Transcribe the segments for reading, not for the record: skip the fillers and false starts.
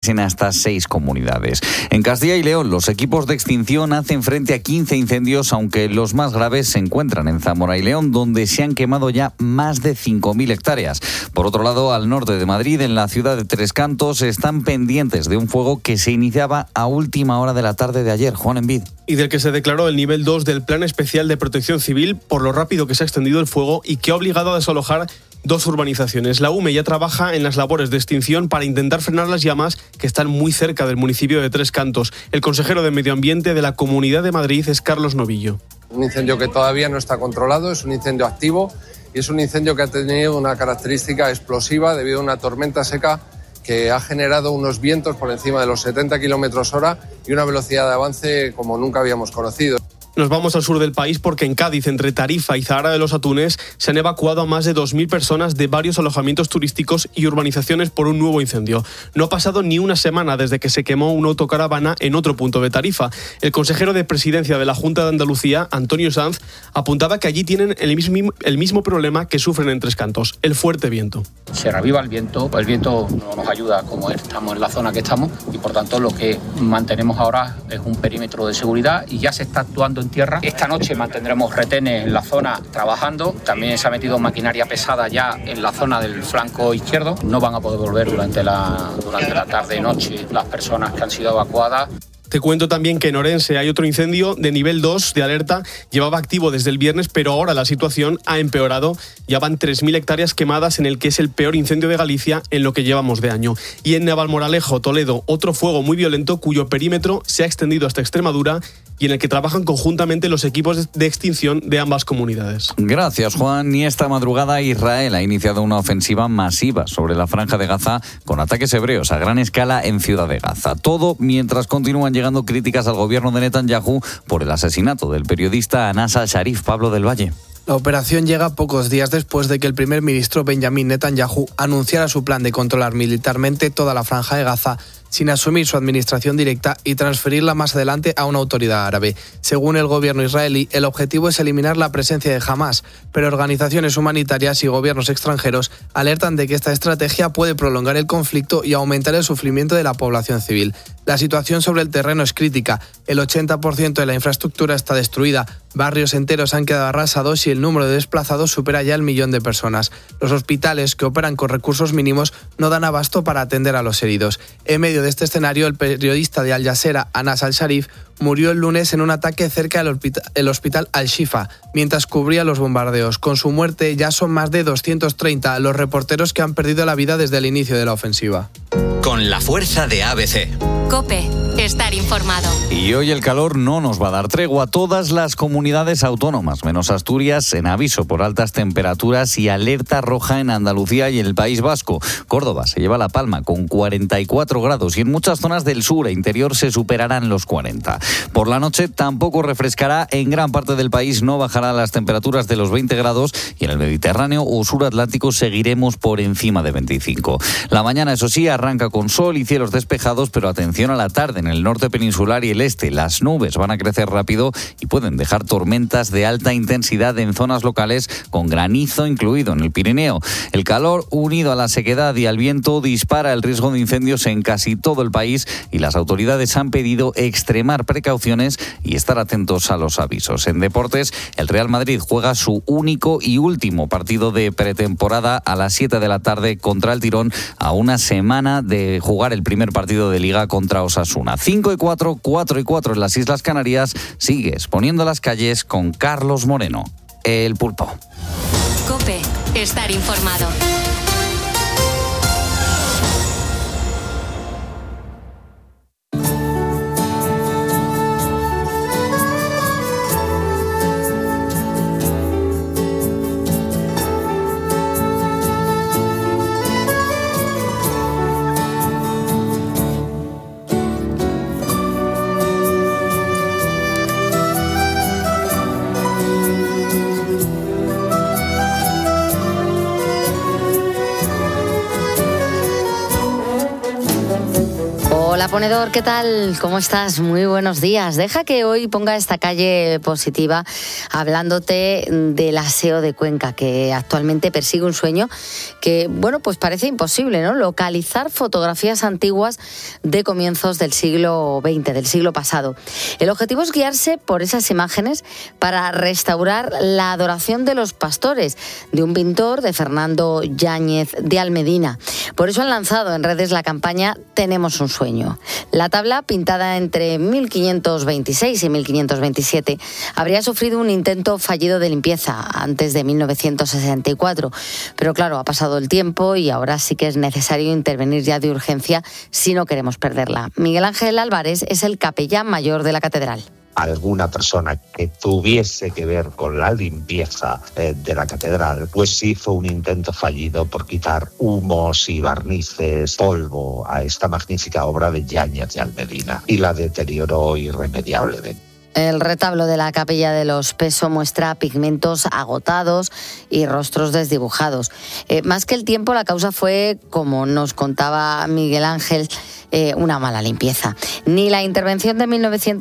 en hasta 6 comunidades. En Castilla y León, los equipos de extinción hacen frente a 15 incendios, aunque los más graves se encuentran en Zamora y León, donde se han quemado ya más de 5.000 hectáreas. Por otro lado, al norte de Madrid, en la ciudad de Tres Cantos, están pendientes de un fuego que se iniciaba a última hora de la tarde de ayer. Juan Envid. Y del que se declaró el nivel 2 del Plan Especial de Protección Civil por lo rápido que se ha extendido el fuego y que ha obligado a desalojar 2 urbanizaciones. La UME ya trabaja en las labores de extinción para intentar frenar las llamas que están muy cerca del municipio de Tres Cantos. El consejero de Medio Ambiente de la Comunidad de Madrid es Carlos Novillo. Un incendio que todavía no está controlado, es un incendio activo y es un incendio que ha tenido una característica explosiva debido a una tormenta seca que ha generado unos vientos por encima de los 70 km/h y una velocidad de avance como nunca habíamos conocido. Nos vamos al sur del país porque en Cádiz, entre Tarifa y Zahara de los Atunes, se han evacuado a más de 2.000 personas de varios alojamientos turísticos y urbanizaciones por un nuevo incendio. No ha pasado ni una semana desde que se quemó una autocaravana en otro punto de Tarifa. El consejero de Presidencia de la Junta de Andalucía, Antonio Sanz, apuntaba que allí tienen el mismo problema que sufren en Tres Cantos, el fuerte viento. Se reviva el viento no nos ayuda como estamos en la zona que estamos y por tanto lo que mantenemos ahora es un perímetro de seguridad y ya se está actuando en tierra. Esta noche mantendremos retenes en la zona trabajando. También se ha metido maquinaria pesada ya en la zona del flanco izquierdo. No van a poder volver durante la tarde y noche las personas que han sido evacuadas. Te cuento también que en Orense hay otro incendio de nivel 2 de alerta. Llevaba activo desde el viernes, pero ahora la situación ha empeorado. Ya van 3.000 hectáreas quemadas en el que es el peor incendio de Galicia en lo que llevamos de año. Y en Navalmoral, Toledo, otro fuego muy violento cuyo perímetro se ha extendido hasta Extremadura y en el que trabajan conjuntamente los equipos de extinción de ambas comunidades. Gracias, Juan. Y esta madrugada Israel ha iniciado una ofensiva masiva sobre la Franja de Gaza con ataques hebreos a gran escala en Ciudad de Gaza. Todo mientras continúan llegando críticas al gobierno de Netanyahu por el asesinato del periodista Anas al-Sharif. Pablo del Valle. La operación llega pocos días después de que el primer ministro Benjamin Netanyahu anunciara su plan de controlar militarmente toda la Franja de Gaza sin asumir su administración directa y transferirla más adelante a una autoridad árabe. Según el gobierno israelí, el objetivo es eliminar la presencia de Hamás, pero organizaciones humanitarias y gobiernos extranjeros alertan de que esta estrategia puede prolongar el conflicto y aumentar el sufrimiento de la población civil. La situación sobre el terreno es crítica. El 80% de la infraestructura está destruida, barrios enteros han quedado arrasados y el número de desplazados supera ya el 1.000.000 de personas. Los hospitales, que operan con recursos mínimos, no dan abasto para atender a los heridos. En medio de este escenario, el periodista de Al Jazeera, Anas al-Sharif, murió el lunes en un ataque cerca del hospital Al-Shifa, mientras cubría los bombardeos. Con su muerte ya son más de 230 los reporteros que han perdido la vida desde el inicio de la ofensiva. Con la fuerza de ABC. COPE. Estar informado. Y hoy el calor no nos va a dar tregua. Todas las comunidades autónomas, menos Asturias, en aviso por altas temperaturas y alerta roja en Andalucía y en el País Vasco. Córdoba se lleva la palma con 44 grados y en muchas zonas del sur e interior se superarán los 40. Por la noche tampoco refrescará. En gran parte del país no bajará las temperaturas de los 20 grados y en el Mediterráneo o sur Atlántico seguiremos por encima de 25. La mañana, eso sí, arranca con sol y cielos despejados, pero atención a la tarde. En el norte peninsular y el este, las nubes van a crecer rápido y pueden dejar tormentas de alta intensidad en zonas locales con granizo incluido en el Pirineo. El calor, unido a la sequedad y al viento, dispara el riesgo de incendios en casi todo el país y las autoridades han pedido extremar precauciones y estar atentos a los avisos. En deportes, el Real Madrid juega su único y último partido de pretemporada a las 7 de la tarde contra el Tirón, a una semana de jugar el primer partido de Liga contra Osasuna. 5-4, 4-4 en las Islas Canarias. Sigue exponiendo las calles con Carlos Moreno, el Pulpo. COPE. Estar informado. Hola ponedor, ¿qué tal? ¿Cómo estás? Muy buenos días. Deja que hoy ponga esta calle positiva hablándote del aseo de Cuenca, que actualmente persigue un sueño que, bueno, pues parece imposible, ¿no? Localizar fotografías antiguas de comienzos del siglo XX, del siglo pasado. El objetivo es guiarse por esas imágenes para restaurar la adoración de los pastores, de un pintor, de Fernando Yáñez de Almedina. Por eso han lanzado en redes la campaña Tenemos un sueño. La tabla, pintada entre 1526 y 1527, habría sufrido un intento fallido de limpieza antes de 1964. Pero claro, ha pasado el tiempo y ahora sí que es necesario intervenir ya de urgencia si no queremos perderla. Miguel Ángel Álvarez es el capellán mayor de la catedral. Alguna persona que tuviese que ver con la limpieza de la catedral, pues hizo un intento fallido por quitar humos y barnices, polvo a esta magnífica obra de Yáñez de Almedina y la deterioró irremediablemente. El retablo de la Capilla de los Peso muestra pigmentos agotados y rostros desdibujados. Más que el tiempo, la causa fue, como nos contaba Miguel Ángel, una mala limpieza. Ni la intervención de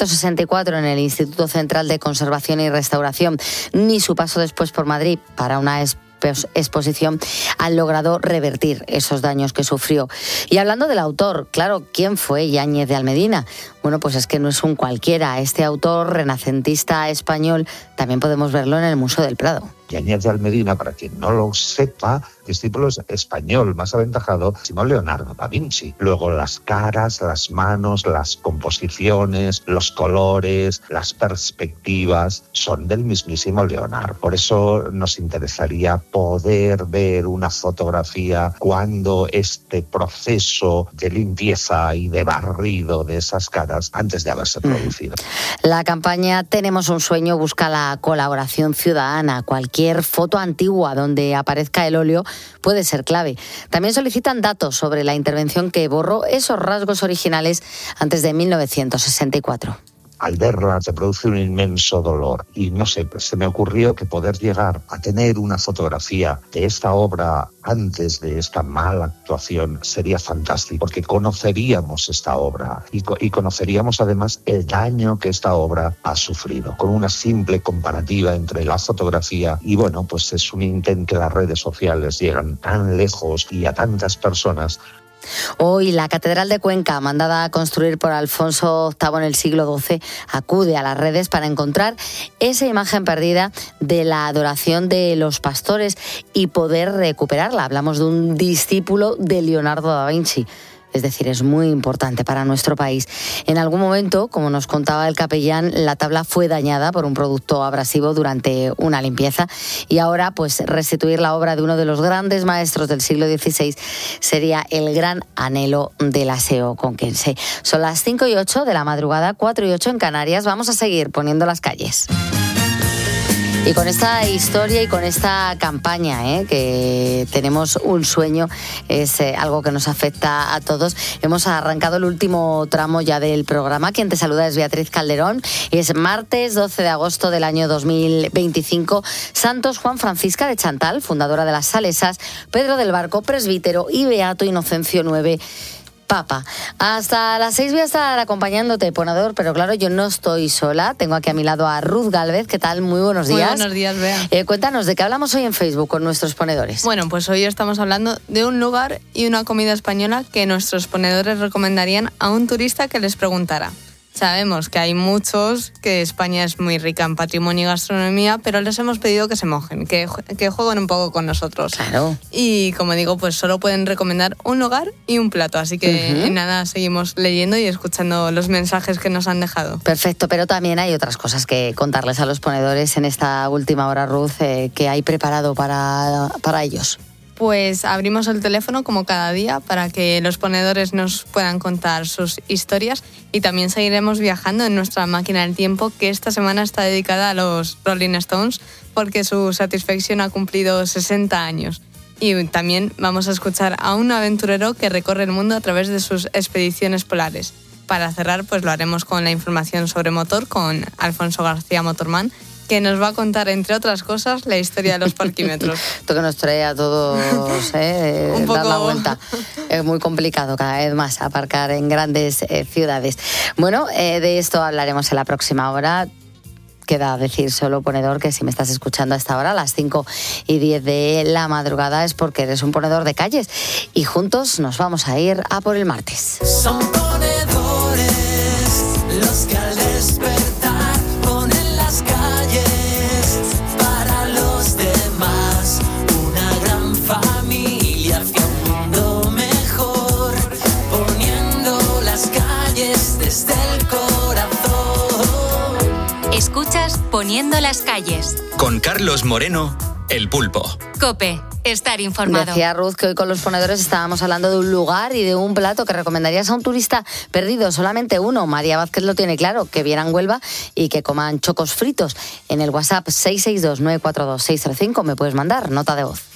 1964 en el Instituto Central de Conservación y Restauración, ni su paso después por Madrid para una exposición han logrado revertir esos daños que sufrió. Y hablando del autor, claro, ¿quién fue Yáñez de Almedina? Bueno, pues es que no es un cualquiera. Este autor renacentista español también podemos verlo en el Museo del Prado. Yáñez de Almedina, para quien no lo sepa, discípulo español más aventajado, sino Leonardo da Vinci. Luego las caras, las manos, las composiciones, los colores, las perspectivas son del mismísimo Leonardo. Por eso nos interesaría poder ver una fotografía cuando este proceso de limpieza y de barrido de esas caras antes de haberse producido. La campaña Tenemos un sueño busca la colaboración ciudadana. Cualquier foto antigua donde aparezca el óleo puede ser clave. También solicitan datos sobre la intervención que borró esos rasgos originales antes de 1964. Al verla se produce un inmenso dolor y no sé, se me ocurrió que poder llegar a tener una fotografía de esta obra antes de esta mala actuación sería fantástico, porque conoceríamos esta obra y conoceríamos además el daño que esta obra ha sufrido, con una simple comparativa entre la fotografía y bueno, pues es un intento que las redes sociales llegan tan lejos y a tantas personas. Hoy la Catedral de Cuenca, mandada a construir por Alfonso VIII en el siglo XII, acude a las redes para encontrar esa imagen perdida de la adoración de los pastores y poder recuperarla. Hablamos de un discípulo de Leonardo da Vinci. Es decir, es muy importante para nuestro país. En algún momento, como nos contaba el capellán, la tabla fue dañada por un producto abrasivo durante una limpieza y ahora, pues, restituir la obra de uno de los grandes maestros del siglo XVI sería el gran anhelo del aseo conquense. Son las 5:08 de la madrugada, 4:08 en Canarias. Vamos a seguir poniendo las calles. Y con esta historia y con esta campaña, que tenemos un sueño, es algo que nos afecta a todos. Hemos arrancado el último tramo ya del programa. Quien te saluda es Beatriz Calderón. Es martes 12 de agosto del año 2025. Santos Juan Francisca de Chantal, fundadora de las Salesas, Pedro del Barco, presbítero, y Beato Inocencio IX, Papa. Hasta las 6 voy a estar acompañándote, ponedor, pero claro, yo no estoy sola. Tengo aquí a mi lado a Ruth Gálvez. ¿Qué tal? Muy buenos días. Muy buenos días, Bea. Cuéntanos, ¿de qué hablamos hoy en Facebook con nuestros ponedores? Bueno, pues hoy estamos hablando de un lugar y una comida española que nuestros ponedores recomendarían a un turista que les preguntara. Sabemos que hay muchos, que España es muy rica en patrimonio y gastronomía, pero les hemos pedido que se mojen, que jueguen un poco con nosotros. Claro. Y como digo, pues solo pueden recomendar un lugar y un plato. Así que nada, seguimos leyendo y escuchando los mensajes que nos han dejado. Perfecto, pero también hay otras cosas que contarles a los ponedores en esta última hora, Ruth, que hay preparado para ellos. Pues abrimos el teléfono como cada día para que los ponedores nos puedan contar sus historias y también seguiremos viajando en nuestra máquina del tiempo, que esta semana está dedicada a los Rolling Stones porque su Satisfaction ha cumplido 60 años. Y también vamos a escuchar a un aventurero que recorre el mundo a través de sus expediciones polares. Para cerrar, pues lo haremos con la información sobre motor con Alfonso García Motorman. que nos va a contar, entre otras cosas, la historia de los parquímetros. Esto que nos trae a todos Un poco... dar la vuelta. Es muy complicado cada vez más aparcar en grandes ciudades. Bueno, de esto hablaremos en la próxima hora. Queda decir solo, ponedor, que si me estás escuchando a esta hora, a las 5:10 de la madrugada, es porque eres un ponedor de calles. Y juntos nos vamos a ir a por el martes. Son ponedores los que al despertar ponen las calles para los demás. Una gran familia hacia un mundo mejor, poniendo las calles desde el corazón. Escuchas Poniendo las calles. Con Carlos Moreno, El Pulpo. COPE. Estar informado. Decía Ruth que hoy con los ponedores estábamos hablando de un lugar y de un plato que recomendarías a un turista perdido, solamente uno. María Vázquez lo tiene claro, que vieran Huelva y que coman chocos fritos. En el WhatsApp 662-942-605 me puedes mandar nota de voz.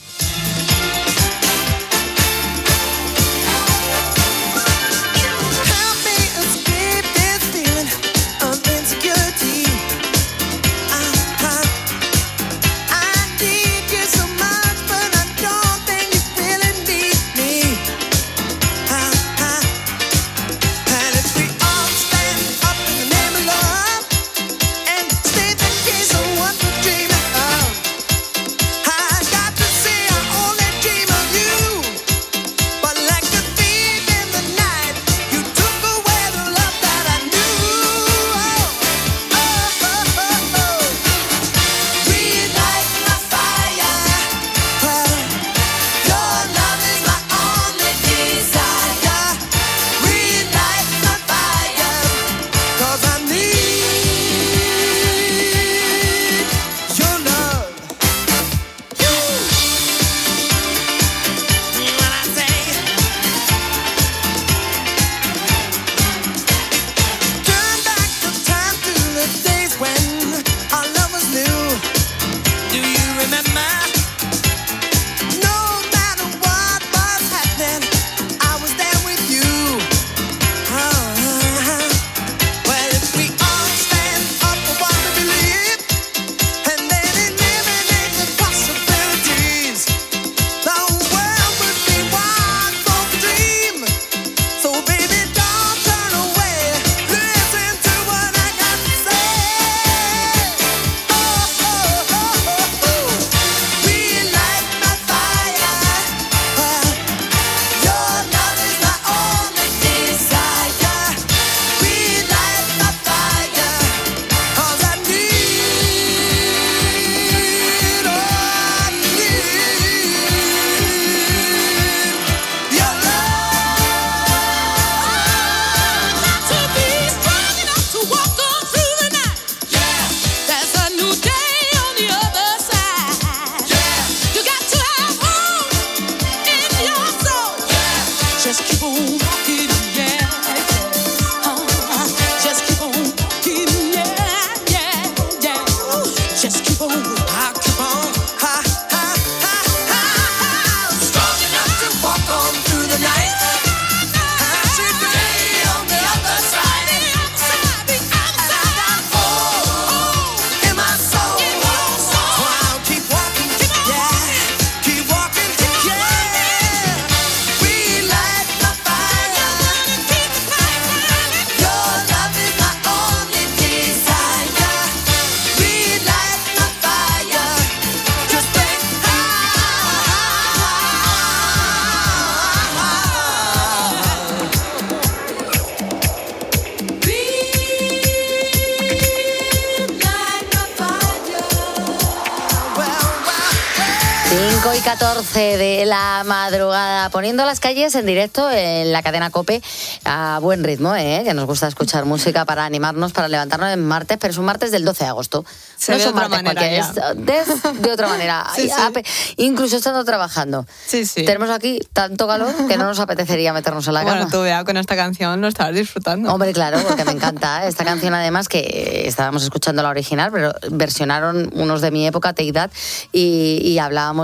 Y 14 de la madrugada, poniendo las calles en directo en la cadena COPE a buen ritmo, que nos gusta escuchar música para animarnos, para levantarnos en martes, pero es un martes del 12 de agosto. No es un martes cualquiera, es de otra manera. Sí, sí. Incluso estando trabajando. Sí, sí. Tenemos aquí tanto calor que no nos apetecería meternos en la cama. Bueno, tú vea, con esta canción lo estabas disfrutando. Hombre, claro, porque me encanta esta canción, además, que estábamos escuchando la original, pero versionaron unos de mi época, Take That, y hablábamos de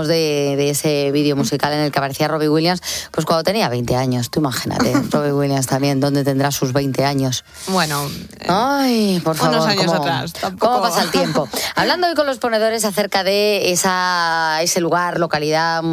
de ese vídeo musical en el que aparecía Robbie Williams, pues cuando tenía 20 años. Tú imagínate, Robbie Williams también, ¿dónde tendrá sus 20 años? Bueno, ay, por favor, unos años atrás. Tampoco... ¿Cómo pasa el tiempo? Hablando hoy con los ponedores acerca de ese lugar, localidad,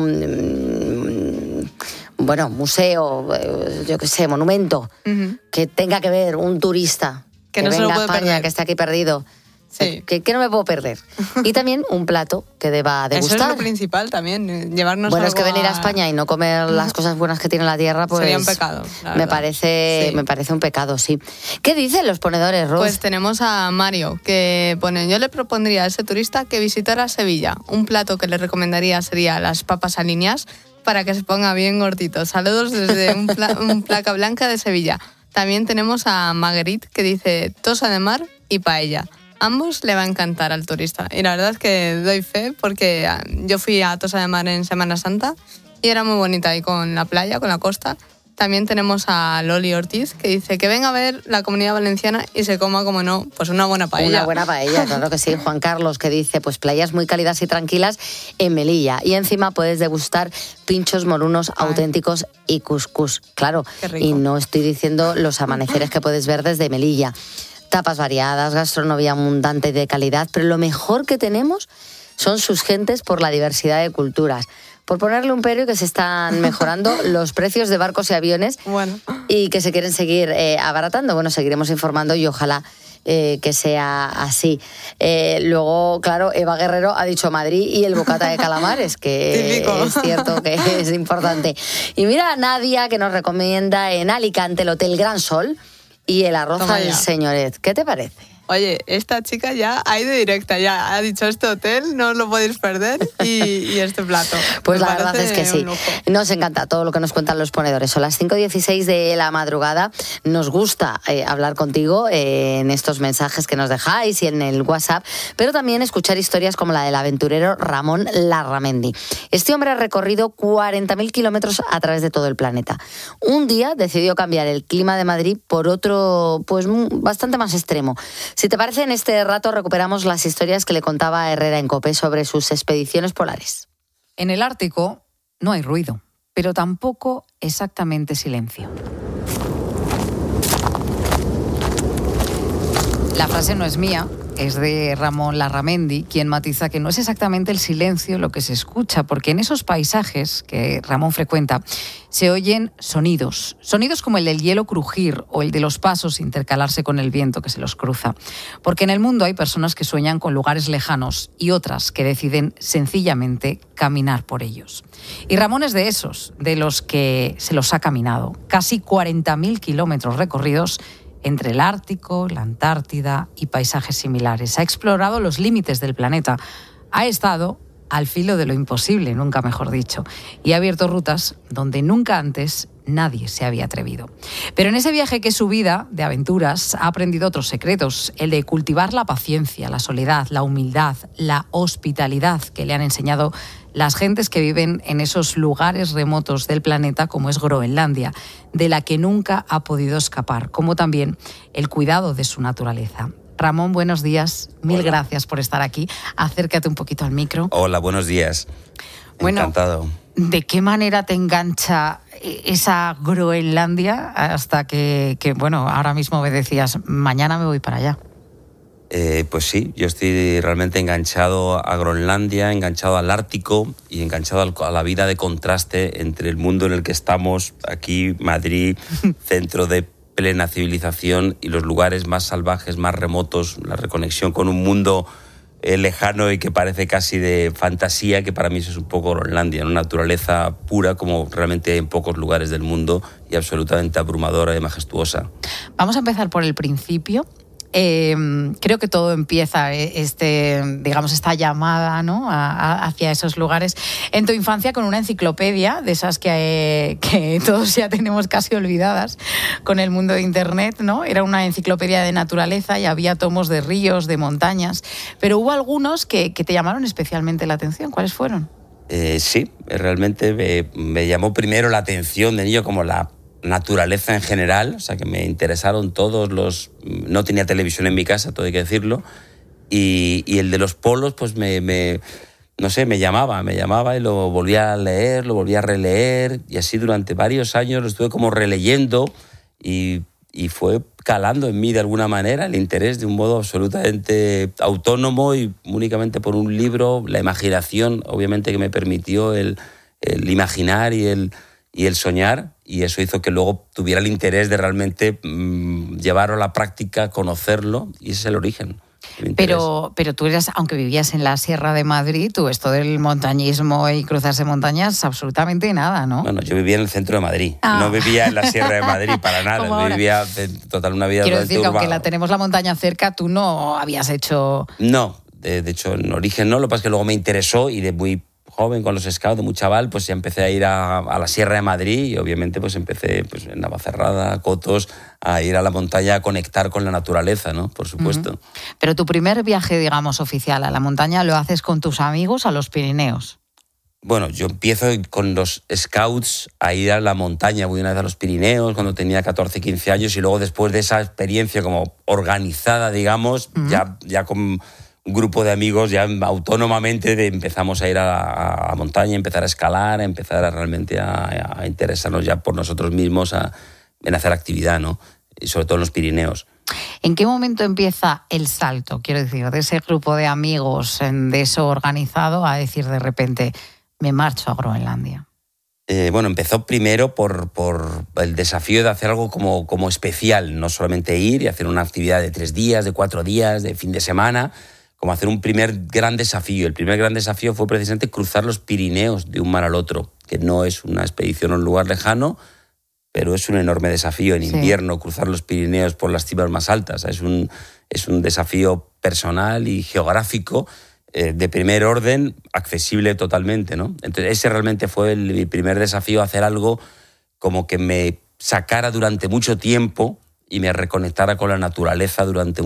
bueno, museo, yo qué sé, monumento, que tenga que ver un turista que no venga a España, perder. Que está aquí perdido. Sí. Que no me puedo perder. Y también un plato que deba degustar. Eso es lo principal también, llevarnos bueno, algo es que venir a España y no comer las cosas buenas que tiene la tierra, pues... sería un pecado, me parece un pecado, sí. ¿Qué dicen los ponedores, Ros? Pues tenemos a Mario, que pone: yo le propondría a ese turista que visitara Sevilla. Un plato que le recomendaría sería las papas aliñadas, para que se ponga bien gordito. Saludos desde un placa blanca de Sevilla. También tenemos a Marguerite, que dice tosa de mar y paella. Ambos le va a encantar al turista. Y la verdad es que doy fe, porque yo fui a Tosa de Mar en Semana Santa y era muy bonita ahí con la playa, con la costa. También tenemos a Loli Ortiz, que dice que venga a ver la Comunidad Valenciana y se coma, como no, pues una buena paella. Una buena paella, claro que sí. Juan Carlos, que dice, pues playas muy cálidas y tranquilas en Melilla. Y encima puedes degustar pinchos morunos auténticos y cuscús. Claro, y no estoy diciendo los amaneceres que puedes ver desde Melilla. Tapas variadas, gastronomía abundante y de calidad, pero lo mejor que tenemos son sus gentes por la diversidad de culturas. Por ponerle un pero, que se están mejorando los precios de barcos y aviones, y que se quieren seguir abaratando. Bueno, seguiremos informando y ojalá que sea así. Luego, claro, Eva Guerrero ha dicho Madrid y el bocata de calamares, que es cierto que es importante. Y mira a Nadia, que nos recomienda en Alicante el Hotel Gran Sol y el arroz al señoret. ¿Qué te parece? Oye, esta chica ya ha ido directa, ya ha dicho este hotel, no os lo podéis perder, y este plato. Pues la verdad es que sí. Nos encanta todo lo que nos cuentan los ponedores. Son las 5:16 de la madrugada. Nos gusta hablar contigo en estos mensajes que nos dejáis y en el WhatsApp, pero también escuchar historias como la del aventurero Ramón Larramendi. Este hombre ha recorrido 40.000 kilómetros a través de todo el planeta. Un día decidió cambiar el clima de Madrid por otro, pues bastante más extremo. Si te parece, en este rato recuperamos las historias que le contaba Herrera en COPE sobre sus expediciones polares. En el Ártico no hay ruido, pero tampoco exactamente silencio. La frase no es mía, es de Ramón Larramendi, quien matiza que no es exactamente el silencio lo que se escucha, porque en esos paisajes que Ramón frecuenta se oyen sonidos como el del hielo crujir o el de los pasos intercalarse con el viento que se los cruza. Porque en el mundo hay personas que sueñan con lugares lejanos y otras que deciden sencillamente caminar por ellos. Y Ramón es de esos, de los que se los ha caminado. Casi 40.000 kilómetros recorridos entre el Ártico, la Antártida y paisajes similares. Ha explorado los límites del planeta. Ha estado al filo de lo imposible, nunca mejor dicho, y ha abierto rutas donde nunca antes nadie se había atrevido. Pero en ese viaje que es su vida de aventuras ha aprendido otros secretos, el de cultivar la paciencia, la soledad, la humildad, la hospitalidad que le han enseñado las gentes que viven en esos lugares remotos del planeta, como es Groenlandia, de la que nunca ha podido escapar, como también el cuidado de su naturaleza. Ramón, buenos días. Mil gracias por estar aquí. Acércate un poquito al micro. Hola, buenos días. Bueno, encantado. ¿De qué manera te engancha esa Groenlandia hasta que, bueno, ahora mismo me decías, mañana me voy para allá? Pues sí, yo estoy realmente enganchado a Groenlandia, enganchado al Ártico y enganchado a la vida de contraste entre el mundo en el que estamos, aquí, Madrid, centro de plena civilización, y los lugares más salvajes, más remotos, la reconexión con un mundo lejano y que parece casi de fantasía, que para mí eso es un poco Groenlandia, una naturaleza pura como realmente hay en pocos lugares del mundo y absolutamente abrumadora y majestuosa. Vamos a empezar por el principio. Creo que todo empieza esta llamada, ¿no?, hacia esos lugares en tu infancia con una enciclopedia de esas que todos ya tenemos casi olvidadas con el mundo de internet, ¿no? Era una enciclopedia de naturaleza y había tomos de ríos, de montañas, pero hubo algunos que te llamaron especialmente la atención. ¿Cuáles fueron? Sí, realmente me llamó primero la atención de niño como la naturaleza en general, o sea que me interesaron todos no tenía televisión en mi casa, todo hay que decirlo, y el de los polos pues me no sé, me llamaba y lo volvía a leer, lo volvía a releer, y así durante varios años lo estuve como releyendo y fue calando en mí de alguna manera el interés de un modo absolutamente autónomo y únicamente por un libro, la imaginación obviamente que me permitió el imaginar y el soñar, y eso hizo que luego tuviera el interés de realmente llevarlo a la práctica, conocerlo, y ese es el origen. Pero tú eras, aunque vivías en la Sierra de Madrid, tú esto del montañismo y cruzarse montañas, absolutamente nada, ¿no? Bueno, yo vivía en el centro de Madrid, no vivía en la Sierra de Madrid para nada, vivía total una vida Quiero decir que urbana. aunque tenemos la montaña cerca, tú no habías hecho... No, de hecho en origen no, lo que pasa es que luego me interesó y de muy joven con los scouts, de muy chaval, pues ya empecé a ir a la Sierra de Madrid y obviamente pues empecé pues, en Navacerrada, Cotos, a ir a la montaña a conectar con la naturaleza, ¿no? Por supuesto. Uh-huh. Pero tu primer viaje, digamos, oficial a la montaña lo haces con tus amigos a los Pirineos. Bueno, yo empiezo con los scouts a ir a la montaña. Voy una vez a los Pirineos cuando tenía 14, 15 años y luego después de esa experiencia como organizada, digamos, uh-huh. ya con un grupo de amigos, ya autónomamente empezamos a ir a la montaña, empezar a escalar, empezar a realmente a interesarnos ya por nosotros mismos en hacer actividad, ¿no? Y sobre todo en los Pirineos. ¿En qué momento empieza el salto? Quiero decir, de ese grupo de amigos, de eso organizado, a decir de repente, me marcho a Groenlandia. Bueno, empezó primero por el desafío de hacer algo como especial, no solamente ir y hacer una actividad de 3 días, de 4 días, de fin de semana, como hacer un primer gran desafío. El primer gran desafío fue precisamente cruzar los Pirineos de un mar al otro, que no es una expedición a un lugar lejano, pero es un enorme desafío en invierno cruzar los Pirineos por las cimas más altas. Es un desafío personal y geográfico de primer orden, accesible totalmente, ¿no? Entonces ese realmente fue mi primer desafío, hacer algo como que me sacara durante mucho tiempo y me reconectara con la naturaleza durante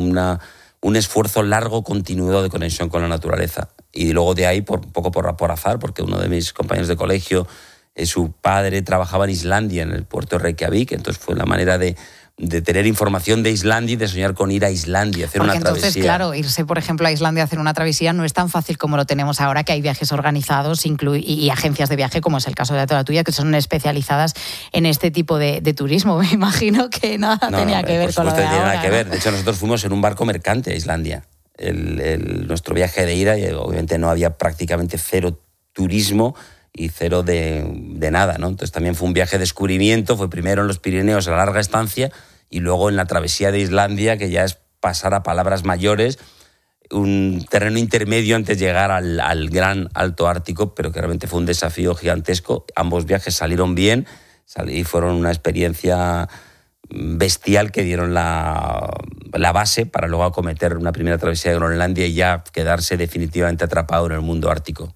un esfuerzo largo, continuado de conexión con la naturaleza. Y luego de ahí, un poco por azar, porque uno de mis compañeros de colegio, su padre trabajaba en Islandia, en el puerto de Reykjavik, entonces fue la manera de tener información de Islandia y de soñar con ir a Islandia, hacer porque una travesía. Entonces, claro, irse, por ejemplo, a Islandia a hacer una travesía no es tan fácil como lo tenemos ahora, que hay viajes organizados y agencias de viaje, como es el caso de la tuya, que son especializadas en este tipo de turismo. Me imagino que nada tenía que ver con lo de ahora. Nada que ver. De hecho, nosotros fuimos en un barco mercante a Islandia. Nuestro viaje de ida, y obviamente no había prácticamente cero turismo y cero de nada, ¿no? Entonces también fue un viaje de descubrimiento, fue primero en los Pirineos a larga estancia y luego en la travesía de Islandia, que ya es pasar a palabras mayores, un terreno intermedio antes de llegar al gran Alto Ártico, pero que realmente fue un desafío gigantesco. Ambos viajes salieron bien y fueron una experiencia bestial que dieron la base para luego acometer una primera travesía de Groenlandia y ya quedarse definitivamente atrapado en el mundo ártico.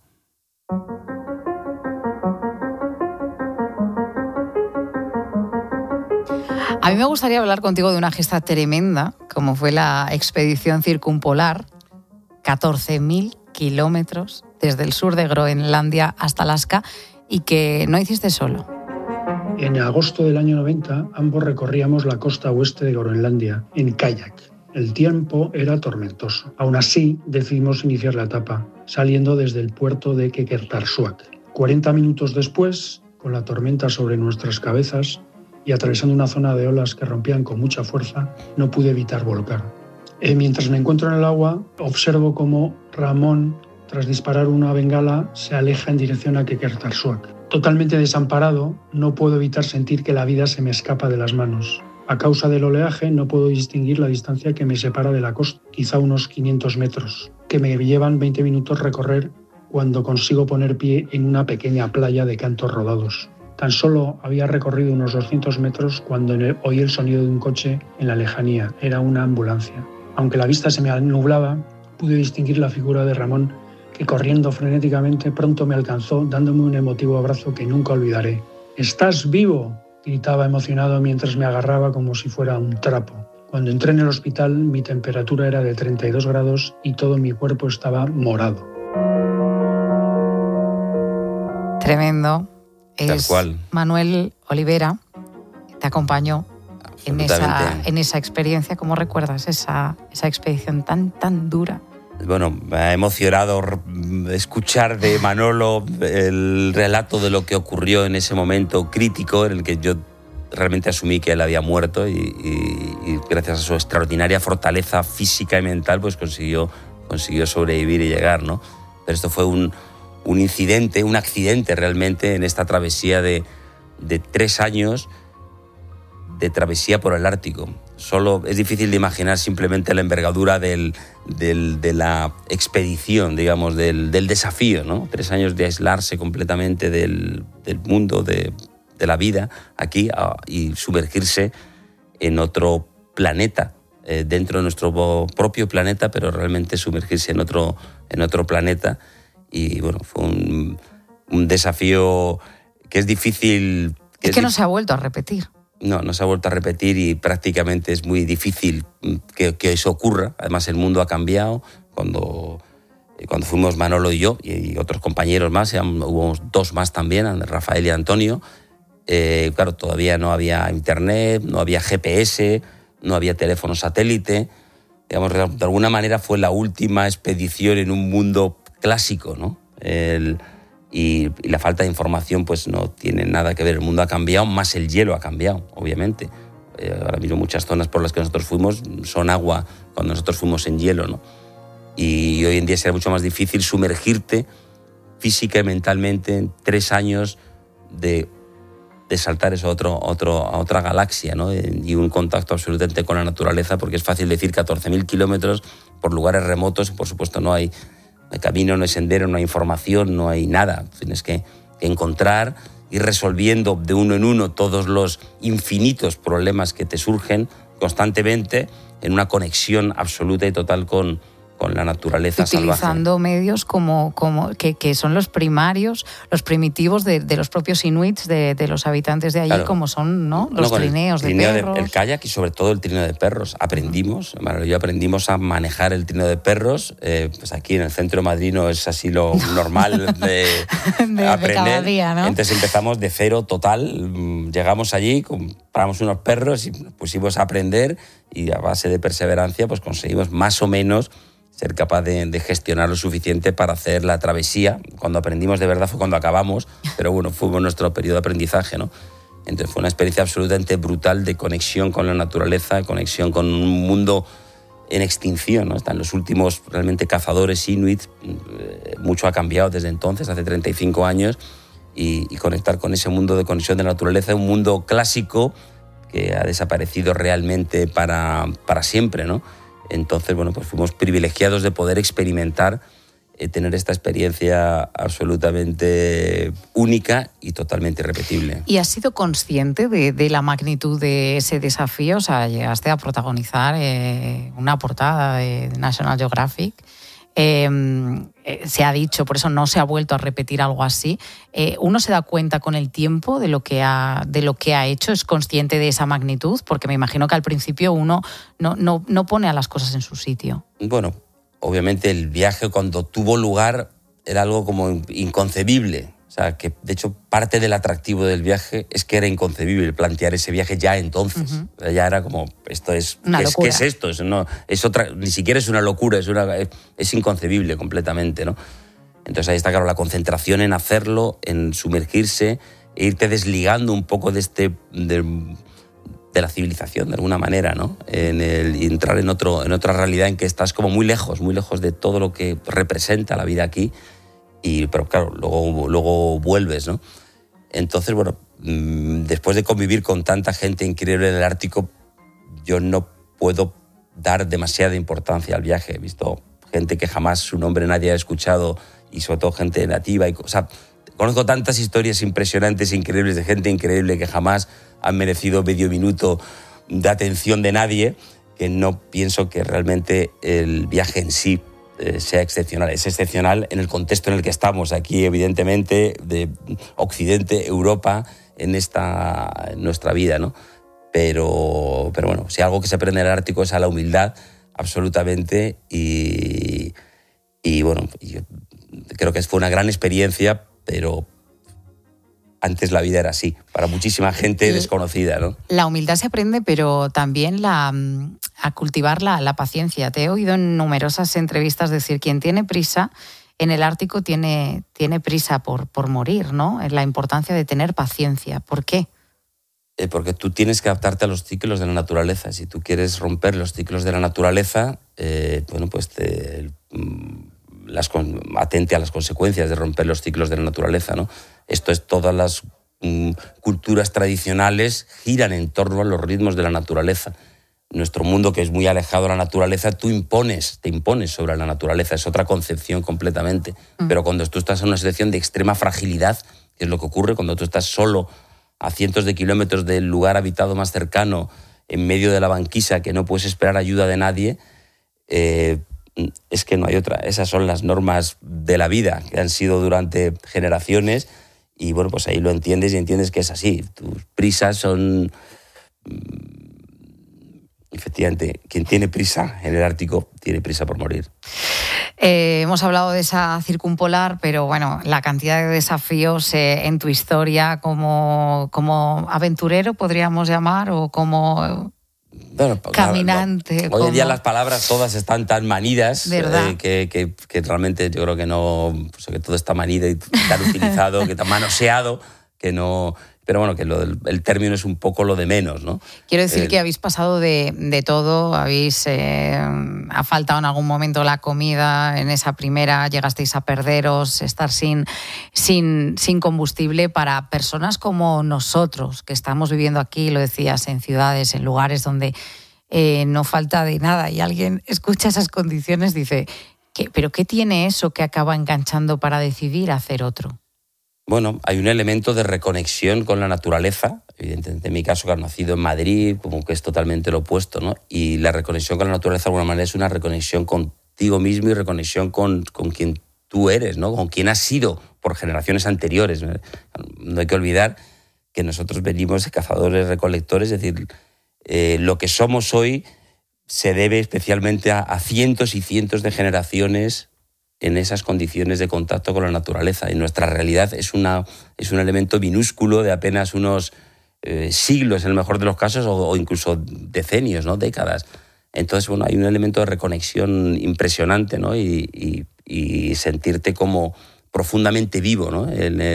A mí me gustaría hablar contigo de una gesta tremenda, como fue la expedición circumpolar, 14.000 kilómetros desde el sur de Groenlandia hasta Alaska, y que no hiciste solo. En agosto del año 90, ambos recorríamos la costa oeste de Groenlandia, en kayak. El tiempo era tormentoso. Aún así, decidimos iniciar la etapa, saliendo desde el puerto de Qeqertarsuaq. 40 minutos después, con la tormenta sobre nuestras cabezas y atravesando una zona de olas que rompían con mucha fuerza, no pude evitar volcar. Mientras me encuentro en el agua, observo cómo Ramón, tras disparar una bengala, se aleja en dirección a Qeqertarsuaq. Totalmente desamparado, no puedo evitar sentir que la vida se me escapa de las manos. A causa del oleaje no puedo distinguir la distancia que me separa de la costa, quizá unos 500 metros, que me llevan 20 minutos recorrer cuando consigo poner pie en una pequeña playa de cantos rodados. Tan solo había recorrido unos 200 metros cuando oí el sonido de un coche en la lejanía. Era una ambulancia. Aunque la vista se me nublaba, pude distinguir la figura de Ramón, que corriendo frenéticamente pronto me alcanzó, dándome un emotivo abrazo que nunca olvidaré. «¡Estás vivo!», gritaba emocionado mientras me agarraba como si fuera un trapo. Cuando entré en el hospital, mi temperatura era de 32 grados y todo mi cuerpo estaba morado. Tremendo. Tal cual. Manuel Olivera te acompañó en esa experiencia. ¿Cómo recuerdas esa expedición tan dura? Bueno, me ha emocionado escuchar de Manolo el relato de lo que ocurrió en ese momento crítico en el que yo realmente asumí que él había muerto y gracias a su extraordinaria fortaleza física y mental pues consiguió sobrevivir y llegar, ¿no? Pero esto fue un accidente realmente en esta travesía de 3 años de travesía por el Ártico. Solo es difícil de imaginar simplemente la envergadura de la expedición, digamos, del desafío, ¿no? 3 años de aislarse completamente del mundo, de la vida aquí y sumergirse en otro planeta, dentro de nuestro propio planeta, pero realmente sumergirse en otro planeta. Y bueno, fue un desafío que es difícil. Es que no se ha vuelto a repetir. No se ha vuelto a repetir y prácticamente es muy difícil que eso ocurra. Además, el mundo ha cambiado. Cuando fuimos Manolo y yo y otros compañeros más, hubo 2 más también, Rafael y Antonio, claro, todavía no había internet, no había GPS, no había teléfono satélite. Digamos, de alguna manera fue la última expedición en un mundo clásico, ¿no? Y la falta de información pues no tiene nada que ver. El mundo ha cambiado, más el hielo ha cambiado, obviamente. Ahora mismo muchas zonas por las que nosotros fuimos son agua cuando nosotros fuimos en hielo, ¿no? Y hoy en día será mucho más difícil sumergirte física y mentalmente en 3 años de saltar eso a otra galaxia, ¿no? Y un contacto absolutamente con la naturaleza, porque es fácil decir 14.000 kilómetros por lugares remotos, y por supuesto no hay camino, no hay sendero, no hay información, no hay nada. Tienes que encontrar, ir resolviendo de uno en uno todos los infinitos problemas que te surgen constantemente en una conexión absoluta y total con la naturaleza utilizando salvaje. Medios como que son los primarios, los primitivos de los propios inuits, de los habitantes de allí, claro, como son, ¿no? Los trineos de perros. El kayak y sobre todo el trineo de perros. Aprendimos a manejar el trineo de perros. Pues aquí en el centro de Madrid no es así lo normal de aprender. De cada día, ¿no? Entonces empezamos de cero total. Llegamos allí, compramos unos perros y nos pusimos a aprender y a base de perseverancia pues conseguimos más o menos ser capaz de gestionar lo suficiente para hacer la travesía. Cuando aprendimos de verdad fue cuando acabamos, pero bueno, fue nuestro periodo de aprendizaje, ¿no? Entonces fue una experiencia absolutamente brutal de conexión con la naturaleza, de conexión con un mundo en extinción, ¿no? Están los últimos realmente cazadores inuit, mucho ha cambiado desde entonces, hace 35 años, y conectar con ese mundo de conexión de la naturaleza, un mundo clásico que ha desaparecido realmente para siempre, ¿no? Entonces, bueno, pues fuimos privilegiados de poder experimentar, tener esta experiencia absolutamente única y totalmente irrepetible. ¿Y has sido consciente de la magnitud de ese desafío? O sea, llegaste a protagonizar una portada de National Geographic. Se ha dicho, por eso no se ha vuelto a repetir algo así. ¿Uno se da cuenta con el tiempo de lo que ha hecho? ¿Es consciente de esa magnitud? Porque me imagino que al principio uno no pone a las cosas en su sitio. Bueno, obviamente el viaje cuando tuvo lugar era algo como inconcebible. O sea, que de hecho parte del atractivo del viaje es que era inconcebible plantear ese viaje ya entonces. Uh-huh. Ya era como, esto es... ¿Qué es esto? Ni siquiera es una locura, es inconcebible completamente, ¿no? Entonces ahí está, claro, la concentración en hacerlo, en sumergirse, e irte desligando un poco de la civilización, de alguna manera, ¿no? Y entrar en otra realidad en que estás como muy lejos de todo lo que representa la vida aquí. Pero claro, luego vuelves, ¿no? Entonces, bueno, después de convivir con tanta gente increíble en el Ártico, yo no puedo dar demasiada importancia al viaje. He visto gente que jamás su nombre nadie ha escuchado y sobre todo gente nativa. O sea, conozco tantas historias impresionantes, increíbles, de gente increíble que jamás han merecido medio minuto de atención de nadie, que no pienso que realmente el viaje en sí sea excepcional. Es excepcional en el contexto en el que estamos aquí, evidentemente, de Occidente, Europa, en nuestra vida, ¿no? Pero bueno, si algo que se aprende en el Ártico es a la humildad, absolutamente, y bueno, yo creo que fue una gran experiencia, pero antes la vida era así, para muchísima gente desconocida, ¿no? La humildad se aprende, pero también a cultivar la paciencia. Te he oído en numerosas entrevistas decir, quien tiene prisa en el Ártico tiene prisa por morir, ¿no? La importancia de tener paciencia. ¿Por qué? Porque tú tienes que adaptarte a los ciclos de la naturaleza. Si tú quieres romper los ciclos de la naturaleza, pues atente a las consecuencias de romper los ciclos de la naturaleza, ¿no? Esto es, todas las culturas tradicionales giran en torno a los ritmos de la naturaleza. Nuestro mundo, que es muy alejado de la naturaleza, te impones sobre la naturaleza, es otra concepción completamente. Pero cuando tú estás en una situación de extrema fragilidad, que es lo que ocurre cuando tú estás solo a cientos de kilómetros del lugar habitado más cercano, en medio de la banquisa, que no puedes esperar ayuda de nadie, es que no hay otra. Esas son las normas de la vida que han sido durante generaciones y bueno, pues ahí lo entiendes y entiendes que es así. Tus prisas son... Efectivamente, quien tiene prisa en el Ártico tiene prisa por morir. Hemos hablado de esa circumpolar, pero bueno, la cantidad de desafíos en tu historia como aventurero, podríamos llamar, o como caminante. Hoy en día las palabras todas están tan manidas que realmente yo creo que no, pues que todo está manido y tan utilizado, que tan manoseado, que no... Pero bueno, que el término es un poco lo de menos, ¿no? Quiero decir que habéis pasado de todo, ha faltado en algún momento la comida, en esa primera llegasteis a perderos, estar sin combustible. Para personas como nosotros, que estamos viviendo aquí, lo decías, en ciudades, en lugares donde no falta de nada, y alguien escucha esas condiciones, dice, ¿pero qué tiene eso que acaba enganchando para decidir hacer otro? Bueno, hay un elemento de reconexión con la naturaleza, evidentemente en mi caso que he nacido en Madrid, como que es totalmente lo opuesto, ¿no? Y la reconexión con la naturaleza de alguna manera es una reconexión contigo mismo y reconexión con quien tú eres, ¿no? Con quien has sido por generaciones anteriores. No hay que olvidar que nosotros venimos de cazadores-recolectores, es decir, lo que somos hoy se debe especialmente a cientos y cientos de generaciones en esas condiciones de contacto con la naturaleza. Y nuestra realidad es un elemento minúsculo de apenas unos siglos, en el mejor de los casos, o incluso decenios, ¿no? Décadas. Entonces, bueno, hay un elemento de reconexión impresionante, ¿no? Y sentirte como profundamente vivo, ¿no?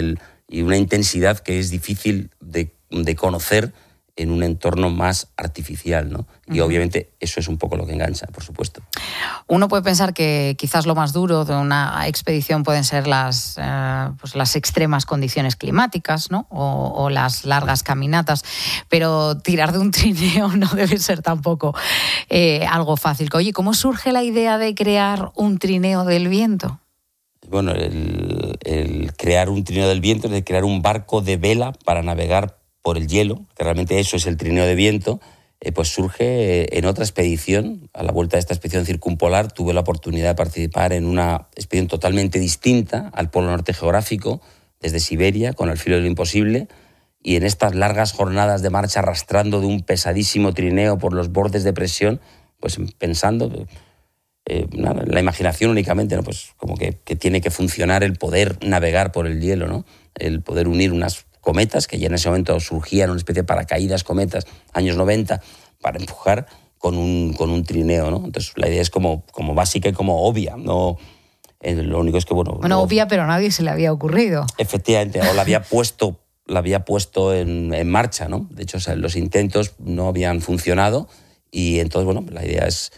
Y una intensidad que es difícil de conocer en un entorno más artificial, ¿no? Y obviamente eso es un poco lo que engancha, por supuesto. Uno puede pensar que quizás lo más duro de una expedición pueden ser las extremas condiciones climáticas, ¿no? O las largas caminatas, pero tirar de un trineo no debe ser tampoco algo fácil. Oye, ¿cómo surge la idea de crear un trineo del viento? Bueno, el crear un trineo del viento es de crear un barco de vela para navegar por el hielo, que realmente eso es el trineo de viento, pues surge en otra expedición. A la vuelta de esta expedición circumpolar tuve la oportunidad de participar en una expedición totalmente distinta al Polo Norte geográfico, desde Siberia, con el filo de lo imposible, y en estas largas jornadas de marcha arrastrando de un pesadísimo trineo por los bordes de presión, pues pensando, la imaginación únicamente, ¿no? Pues como que tiene que funcionar el poder navegar por el hielo, ¿no? El poder unir unas cometas, que ya en ese momento surgían una especie de paracaídas cometas, años 90, para empujar con un trineo, ¿no? Entonces la idea es como básica y como obvia, ¿no? Lo único es que, bueno, obvia, pero a nadie se le había ocurrido. Efectivamente, o la había puesto en marcha, ¿no? De hecho, los intentos no habían funcionado y entonces, bueno, la idea es,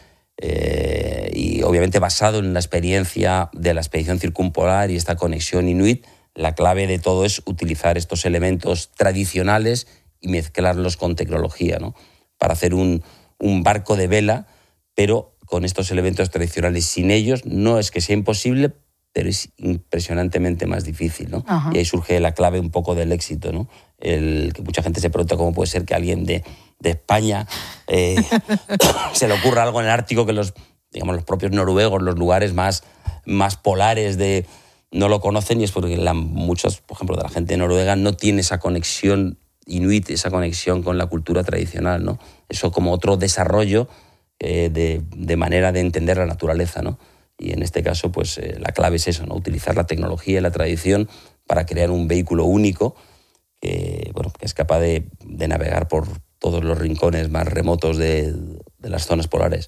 y obviamente basado en la experiencia de la expedición circumpolar y esta conexión inuit, la clave de todo es utilizar estos elementos tradicionales y mezclarlos con tecnología, ¿no? Para hacer un barco de vela, pero con estos elementos tradicionales. Sin ellos no es que sea imposible, pero es impresionantemente más difícil, ¿no? Ajá. Y ahí surge la clave un poco del éxito, ¿no? Que mucha gente se pregunta cómo puede ser que alguien de España se le ocurra algo en el Ártico que los propios noruegos, los lugares más polares no lo conocen, y es porque muchos, por ejemplo, de la gente de Noruega no tiene esa conexión inuit, esa conexión con la cultura tradicional, ¿no? Eso como otro desarrollo de manera de entender la naturaleza, ¿no? Y en este caso, pues la clave es eso, ¿no? Utilizar la tecnología y la tradición para crear un vehículo único que es capaz de navegar por todos los rincones más remotos de de las zonas polares.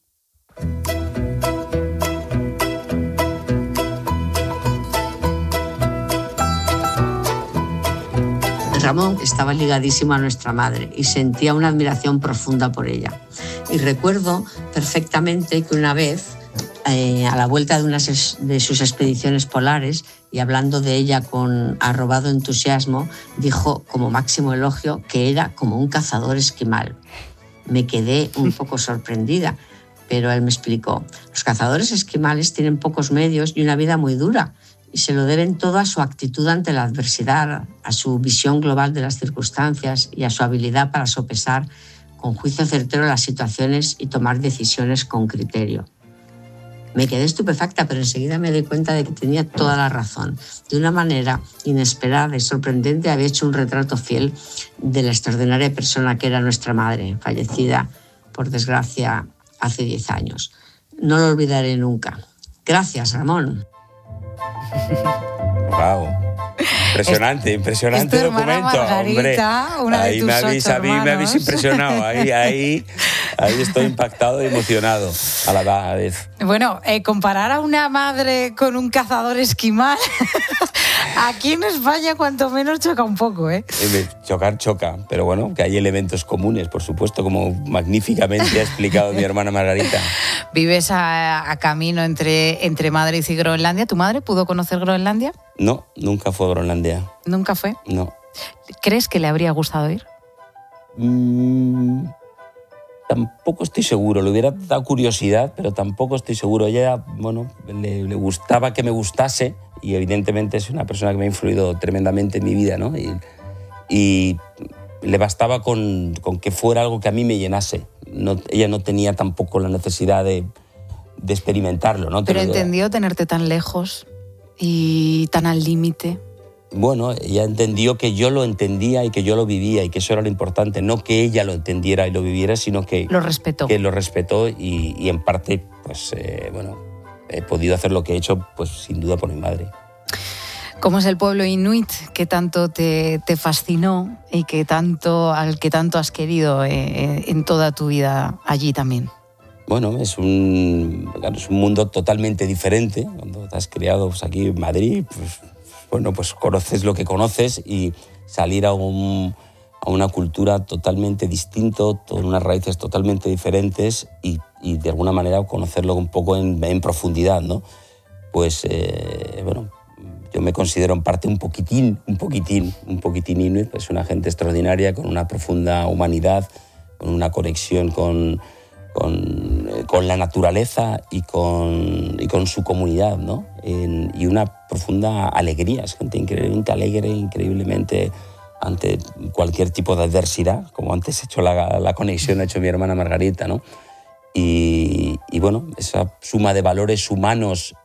Ramón estaba ligadísimo a nuestra madre y sentía una admiración profunda por ella. Y recuerdo perfectamente que una vez, a la vuelta de una de sus expediciones polares, y hablando de ella con arrobado entusiasmo, dijo como máximo elogio que era como un cazador esquimal. Me quedé un poco sorprendida, pero él me explicó: los cazadores esquimales tienen pocos medios y una vida muy dura, y se lo deben todo a su actitud ante la adversidad, a su visión global de las circunstancias y a su habilidad para sopesar con juicio certero las situaciones y tomar decisiones con criterio. Me quedé estupefacta, pero enseguida me di cuenta de que tenía toda la razón. De una manera inesperada y sorprendente había hecho un retrato fiel de la extraordinaria persona que era nuestra madre, fallecida, por desgracia, hace 10 años. No lo olvidaré nunca. Gracias, Ramón. Wow. Impresionante documento, Margarita, hombre. Una de tus A mí me habéis impresionado. Ahí estoy impactado y emocionado a la vez. Bueno, comparar a una madre con un cazador esquimal, aquí en España cuanto menos choca un poco, ¿eh? Choca, pero bueno, que hay elementos comunes, por supuesto, como magníficamente ha explicado mi hermana Margarita. Vives a camino entre Madrid y Groenlandia. ¿Tu madre pudo conocer Groenlandia? No, nunca fue a Groenlandia. ¿Nunca fue? No. ¿Crees que le habría gustado ir? Tampoco estoy seguro. Le hubiera dado curiosidad, pero tampoco estoy seguro. Ella, bueno, le gustaba que me gustase, y evidentemente es una persona que me ha influido tremendamente en mi vida, ¿no? Y le bastaba con que fuera algo que a mí me llenase. Ella no tenía tampoco la necesidad de experimentarlo, ¿no? Pero entendió tenerte tan lejos y tan al límite. Bueno, ella entendió que yo lo entendía y que yo lo vivía, y que eso era lo importante. No que ella lo entendiera y lo viviera, sino que lo respetó. Que lo respetó, y en parte, pues, bueno, he podido hacer lo que he hecho, pues, sin duda por mi madre. ¿Cómo es el pueblo inuit que tanto te fascinó y al que tanto has querido en toda tu vida allí también? Bueno, es un mundo totalmente diferente. Cuando te has criado pues, aquí en Madrid, pues, bueno, pues conoces lo que conoces, y salir a una cultura totalmente distinta, con unas raíces totalmente diferentes, y de alguna manera conocerlo un poco en profundidad, ¿no? Pues, bueno, yo me considero en parte un poquitín inuit. Es una gente extraordinaria, con una profunda humanidad, con una conexión con la naturaleza y con su comunidad, ¿no? Y una profunda alegría. Es gente increíblemente alegre, increíblemente ante cualquier tipo de adversidad, como antes he hecho la conexión, ha hecho mi hermana Margarita, ¿no? Y bueno, esa suma de valores humanos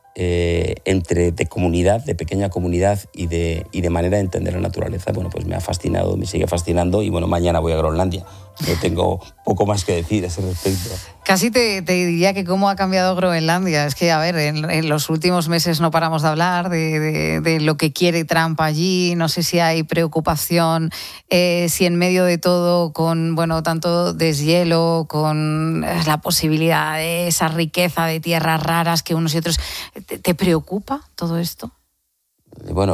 de comunidad, de pequeña comunidad, y de manera de entender la naturaleza, bueno, pues me ha fascinado, me sigue fascinando, y bueno, mañana voy a Groenlandia. Yo tengo poco más que decir a ese respecto. Casi te diría que cómo ha cambiado Groenlandia. Es que, a ver, en los últimos meses no paramos de hablar de lo que quiere Trump allí. No sé si hay preocupación, si en medio de todo, con, bueno, tanto deshielo, con la posibilidad de esa riqueza de tierras raras que unos y otros... ¿Te preocupa todo esto? Bueno,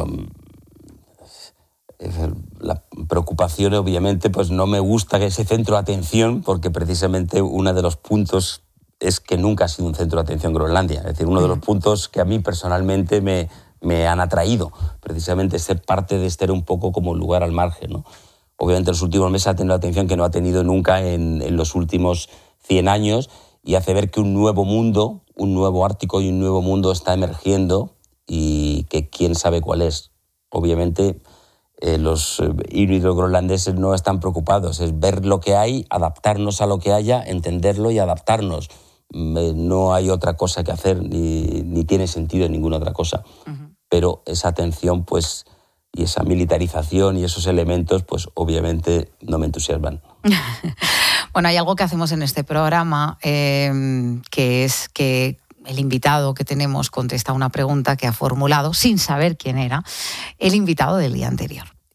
la preocupación, obviamente, pues no me gusta que ese centro de atención, porque precisamente uno de los puntos es que nunca ha sido un centro de atención Groenlandia. Es decir, uno de los puntos que a mí personalmente me han atraído, precisamente ser parte de un poco como un lugar al margen, ¿no? Obviamente en los últimos meses ha tenido la atención que no ha tenido nunca en los últimos 100 años, y hace ver que un nuevo mundo, un nuevo Ártico y un nuevo mundo está emergiendo, y que quién sabe cuál es. Obviamente los inuit groenlandeses no están preocupados, es ver lo que hay, adaptarnos a lo que haya, entenderlo y adaptarnos. No hay otra cosa que hacer, ni tiene sentido ninguna otra cosa. Uh-huh. Pero esa atención, pues, y esa militarización y esos elementos, pues obviamente no me entusiasman. Bueno, hay algo que hacemos en este programa, que es que el invitado que tenemos contesta una pregunta que ha formulado, sin saber quién era, el invitado del día anterior.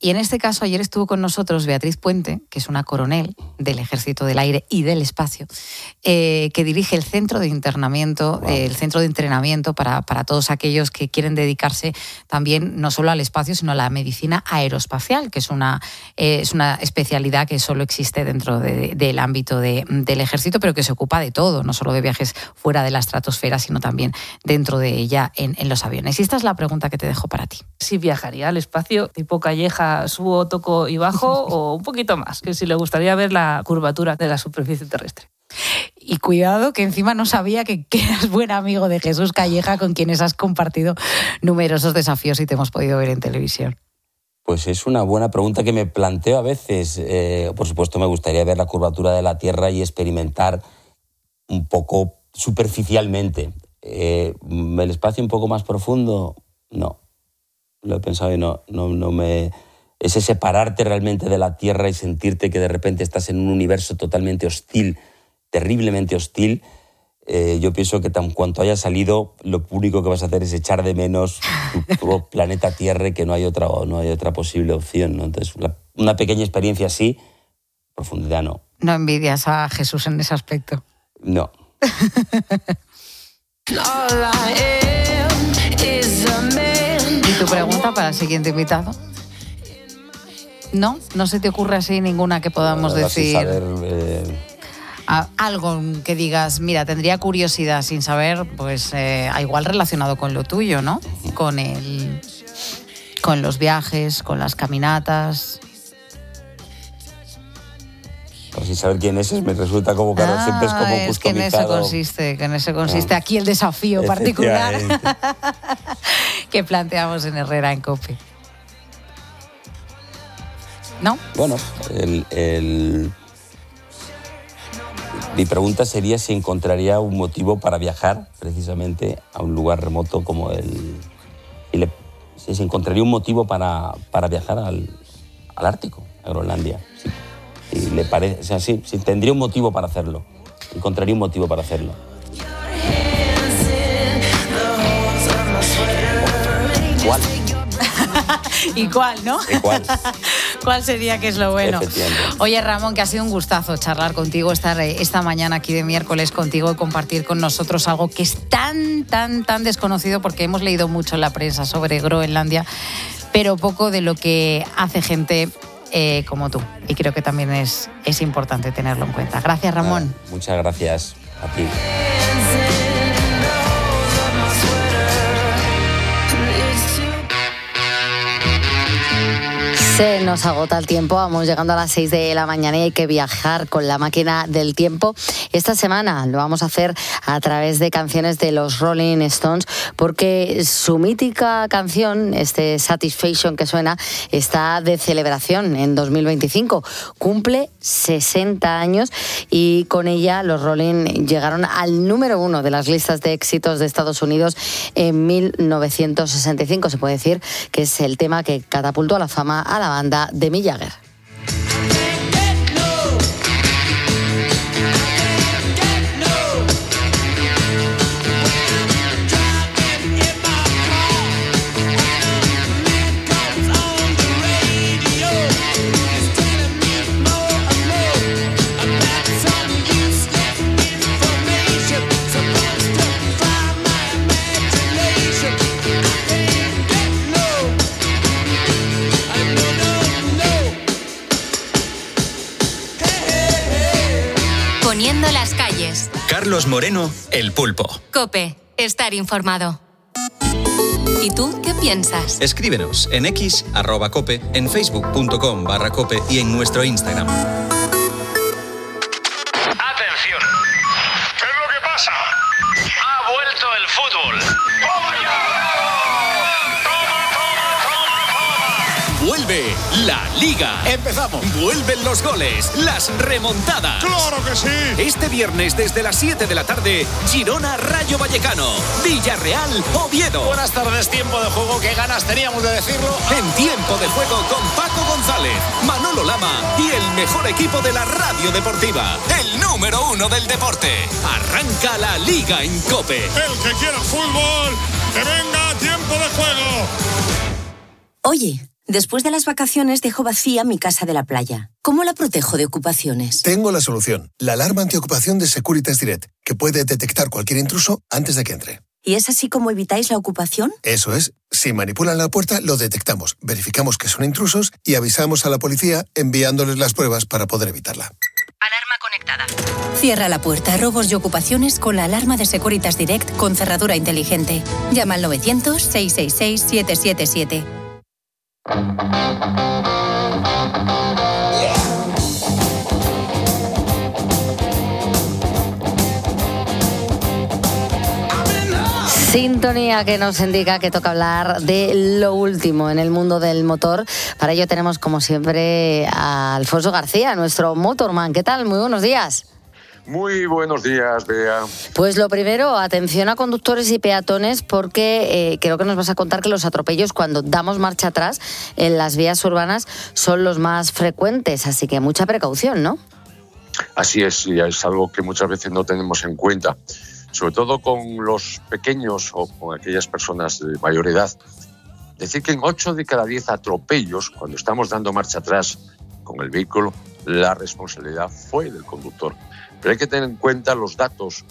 Y en este caso, ayer estuvo con nosotros Beatriz Puente, que es una coronel del Ejército del Aire y del Espacio, que dirige el centro de internamiento, el centro de entrenamiento para todos aquellos que quieren dedicarse también no solo al espacio, sino a la medicina aeroespacial, que es una especialidad que solo existe dentro del ámbito del Ejército, pero que se ocupa de todo, no solo de viajes fuera de la estratosfera, sino también dentro de ella en los aviones. Y esta es la pregunta que te dejo para ti. Si viajaría al espacio tipo Calleja, subo, toco y bajo, o un poquito más, que si le gustaría ver la curvatura de la superficie terrestre. Y cuidado, que encima no sabía que eras buen amigo de Jesús Calleja, con quienes has compartido numerosos desafíos y te hemos podido ver en televisión. Pues es una buena pregunta que me planteo a veces. Por supuesto, me gustaría ver la curvatura de la Tierra y experimentar un poco superficialmente. ¿El espacio un poco más profundo? No. Lo he pensado y no me... Ese separarte realmente de la Tierra y sentirte que de repente estás en un universo totalmente hostil, terriblemente hostil, yo pienso que tan cuanto hayas salido, lo único que vas a hacer es echar de menos tu planeta Tierra y que no hay otra posible opción, ¿no? Entonces, una pequeña experiencia así, profundidad no. No envidias a Jesús en ese aspecto. No. ¿Y tu pregunta para el siguiente invitado? ¿No se te ocurre así ninguna que podamos decir? Algo que digas, mira, tendría curiosidad sin saber, pues igual relacionado con lo tuyo, ¿no? Con los viajes, con las caminatas. Por sin saber quién es, me resulta como que siempre es como customizado. Es que en eso consiste aquí el desafío particular que planteamos en Herrera en COPE. ¿No? Bueno, mi pregunta sería si encontraría un motivo para viajar precisamente a un lugar remoto como si se encontraría un motivo para viajar al Ártico, a Groenlandia. Si le parece, o sea, sí, tendría un motivo para hacerlo. Encontraría un motivo para hacerlo. ¿Cuál? ¿Y cuál, no? ¿Y cuál? ¿Cuál sería que es lo bueno? Oye, Ramón, que ha sido un gustazo charlar contigo, estar esta mañana aquí de miércoles contigo y compartir con nosotros algo que es tan desconocido, porque hemos leído mucho en la prensa sobre Groenlandia, pero poco de lo que hace gente como tú. Y creo que también es importante tenerlo en cuenta. Gracias, Ramón. Muchas gracias a ti. Se nos agota el tiempo, vamos llegando a las 6 de la mañana y hay que viajar con la máquina del tiempo. Esta semana lo vamos a hacer a través de canciones de los Rolling Stones, porque su mítica canción, este Satisfaction que suena, está de celebración en 2025. Cumple 60 años y con ella los Rolling llegaron al número 1 de las listas de éxitos de Estados Unidos en 1965. Se puede decir que es el tema que catapultó a la fama a la banda de Mick Jagger. Poniendo las calles. Carlos Moreno, El Pulpo. COPE, estar informado. ¿Y tú qué piensas? Escríbenos en X, @cope, en facebook.com/cope y en nuestro Instagram. ¡Atención! ¿Qué es lo que pasa? Ha vuelto el fútbol. ¡Toma ya! Vuelve la Liga. Empezamos. Vuelven los goles, las remontadas. ¡Claro que sí! Este viernes desde las 7 de la tarde, Girona Rayo Vallecano, Villarreal Oviedo. Buenas tardes, tiempo de juego. Qué ganas teníamos de decirlo. En tiempo de juego con Paco González, Manolo Lama y el mejor equipo de la radio deportiva. El número 1 del deporte. Arranca la Liga en COPE. El que quiera fútbol, que venga a tiempo de juego. Oye, Después de las vacaciones dejo vacía mi casa de la playa. ¿Cómo la protejo de ocupaciones? Tengo la solución. La alarma antiocupación de Securitas Direct, que puede detectar cualquier intruso antes de que entre. ¿Y es así como evitáis la ocupación? Eso es. Si manipulan la puerta, lo detectamos, verificamos que son intrusos y avisamos a la policía enviándoles las pruebas para poder evitarla. Alarma conectada. Cierra la puerta a robos y ocupaciones con la alarma de Securitas Direct con cerradura inteligente. Llama al 900-666-777. Sintonía que nos indica que toca hablar de lo último en el mundo del motor. Para ello tenemos, como siempre, a Alfonso García, nuestro motorman. ¿Qué tal? Muy buenos días. Muy buenos días, Bea. Pues lo primero, atención a conductores y peatones, porque creo que nos vas a contar que los atropellos cuando damos marcha atrás en las vías urbanas son los más frecuentes, así que mucha precaución, ¿no? Así es, y es algo que muchas veces no tenemos en cuenta, sobre todo con los pequeños o con aquellas personas de mayor edad. Decir que en 8 de cada 10 atropellos, cuando estamos dando marcha atrás con el vehículo, la responsabilidad fue del conductor. Pero hay que tener en cuenta los datos,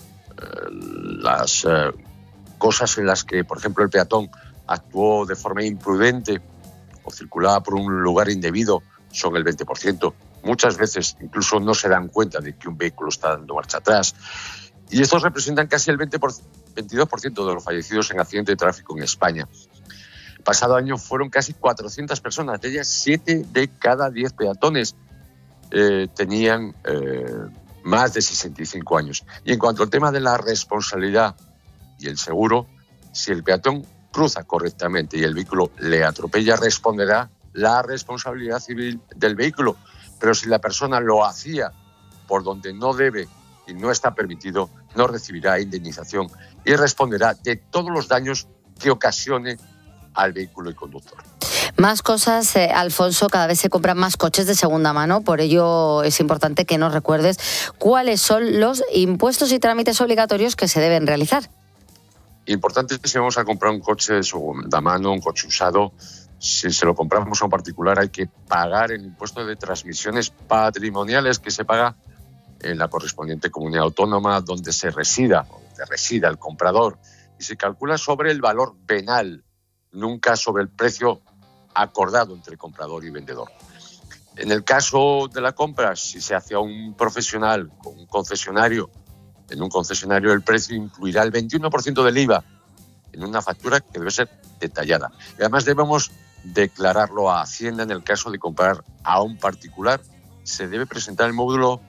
las cosas en las que, por ejemplo, el peatón actuó de forma imprudente o circulaba por un lugar indebido, son el 20%. Muchas veces incluso no se dan cuenta de que un vehículo está dando marcha atrás. Y estos representan casi el 22% de los fallecidos en accidentes de tráfico en España. El pasado año fueron casi 400 personas, de ellas 7 de cada 10 peatones tenían más de 65 años. Y en cuanto al tema de la responsabilidad y el seguro, si el peatón cruza correctamente y el vehículo le atropella, responderá la responsabilidad civil del vehículo. Pero si la persona lo hacía por donde no debe y no está permitido, no recibirá indemnización y responderá de todos los daños que ocasione al vehículo y conductor. Más cosas, Alfonso, cada vez se compran más coches de segunda mano, por ello es importante que nos recuerdes cuáles son los impuestos y trámites obligatorios que se deben realizar. Importante que si vamos a comprar un coche de segunda mano, un coche usado, si se lo compramos a un particular hay que pagar el impuesto de transmisiones patrimoniales que se paga en la correspondiente comunidad autónoma donde resida el comprador, y se calcula sobre el valor venal, nunca sobre el precio acordado entre comprador y vendedor. En el caso de la compra, si se hace a un profesional con un concesionario, en un concesionario el precio incluirá el 21% del IVA en una factura que debe ser detallada. Y además debemos declararlo a Hacienda. En el caso de comprar a un particular, se debe presentar el modelo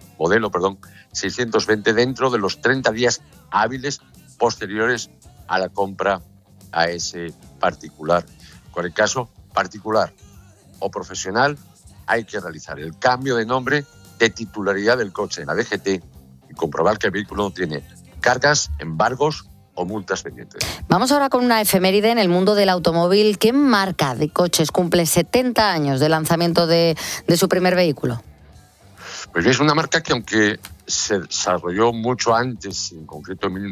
620 dentro de los 30 días hábiles posteriores a la compra a ese particular. Con el caso particular o profesional, hay que realizar el cambio de nombre de titularidad del coche en la DGT y comprobar que el vehículo no tiene cargas, embargos o multas pendientes. Vamos ahora con una efeméride en el mundo del automóvil. ¿Qué marca de coches cumple 70 años de lanzamiento de su primer vehículo? Pues es una marca que, aunque se desarrolló mucho antes, en concreto en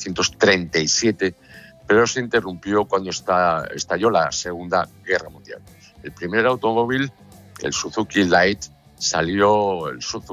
1937, pero se interrumpió cuando estalló la Segunda Guerra Mundial. El primer automóvil, el Suzuki Light, salió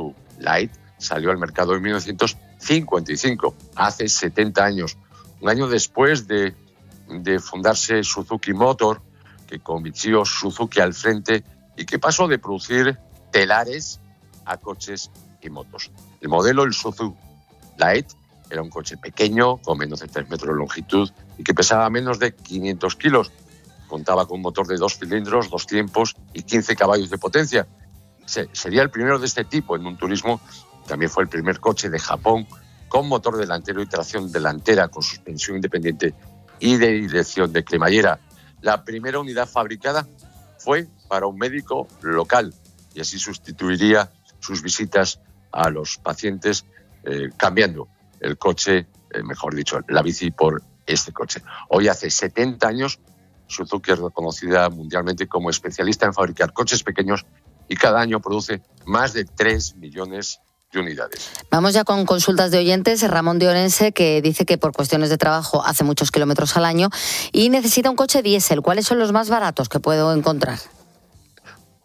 al mercado en 1955, hace 70 años, un año después de fundarse Suzuki Motor, que con Michio Suzuki al frente y que pasó de producir telares a coches y motos. El modelo, el Suzuki Light, era un coche pequeño, con menos de 3 metros de longitud y que pesaba menos de 500 kilos. Contaba con un motor de 2 cilindros, 2 tiempos y 15 caballos de potencia. Sería el primero de este tipo en un turismo. También fue el primer coche de Japón con motor delantero y tracción delantera, con suspensión independiente y de dirección de cremallera. La primera unidad fabricada fue para un médico local y así sustituiría sus visitas a los pacientes, cambiando el coche, la bici por este coche. Hoy hace 70 años, Suzuki es reconocida mundialmente como especialista en fabricar coches pequeños y cada año produce más de 3 millones de unidades. Vamos ya con consultas de oyentes. Ramón de Orense, que dice que por cuestiones de trabajo hace muchos kilómetros al año y necesita un coche diésel. ¿Cuáles son los más baratos que puedo encontrar?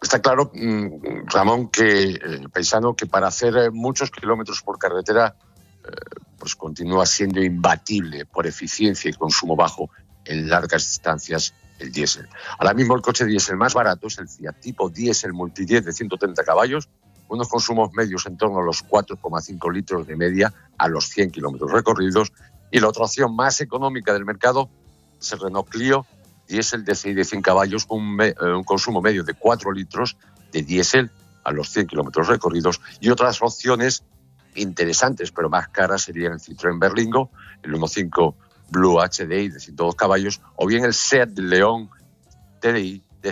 Está claro, Ramón, paisano, que para hacer muchos kilómetros por carretera pues continúa siendo imbatible por eficiencia y consumo bajo en largas distancias el diésel. Ahora mismo el coche diésel más barato es el Fiat Tipo Diesel Multi-10 de 130 caballos, unos consumos medios en torno a los 4,5 litros de media a los 100 kilómetros recorridos, y la otra opción más económica del mercado es el Renault Clio diésel DCI de 100 caballos con un consumo medio de 4 litros de diésel a los 100 kilómetros recorridos, y otras opciones interesantes pero más caras serían el Citroën Berlingo, el 1.5 Blue HDI de 102 caballos o bien el Seat León TDI de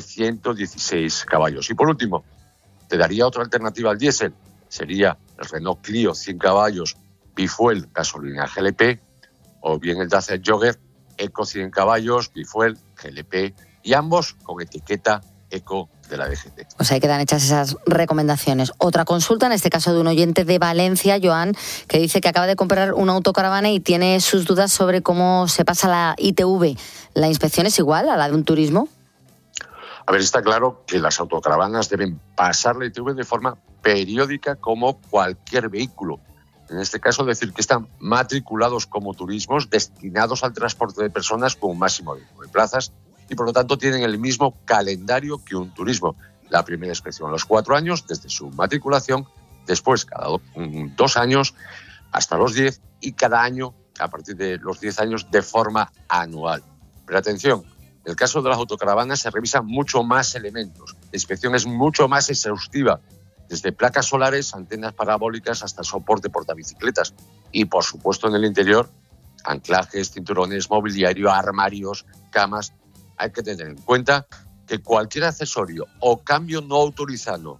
116 caballos. Y por último, te daría otra alternativa al diésel, sería el Renault Clio 100 caballos bifuel gasolina GLP o bien el Dacia Jogger Eco 100 caballos bifuel GLP, y ambos con etiqueta Eco de la DGT. Pues ahí quedan hechas esas recomendaciones. Otra consulta, en este caso de un oyente de Valencia, Joan, que dice que acaba de comprar una autocaravana y tiene sus dudas sobre cómo se pasa la ITV. ¿La inspección es igual a la de un turismo? A ver, está claro que las autocaravanas deben pasar la ITV de forma periódica como cualquier vehículo. En este caso, decir que están matriculados como turismos destinados al transporte de personas con un máximo de 9 plazas y, por lo tanto, tienen el mismo calendario que un turismo. La primera inspección a los 4 años desde su matriculación, después cada 2 años hasta los 10 y cada año a partir de los 10 años de forma anual. Pero atención, en el caso de las autocaravanas se revisan mucho más elementos. La inspección es mucho más exhaustiva, desde placas solares, antenas parabólicas hasta soporte portabicicletas. Y, por supuesto, en el interior, anclajes, cinturones, mobiliario, armarios, camas. Hay que tener en cuenta que cualquier accesorio o cambio no autorizado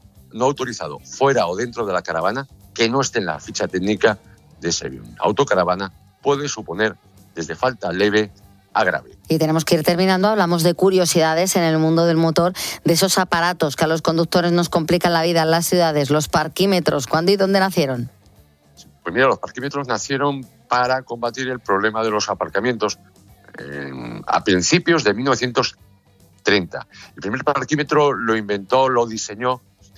fuera o dentro de la caravana que no esté en la ficha técnica de esa autocaravana puede suponer desde falta leve a grave. Y tenemos que ir terminando. Hablamos de curiosidades en el mundo del motor, de esos aparatos que a los conductores nos complican la vida en las ciudades, los parquímetros. ¿Cuándo y dónde nacieron? Pues mira, los parquímetros nacieron para combatir el problema de los aparcamientos a principios de 1930. El primer parquímetro lo diseñó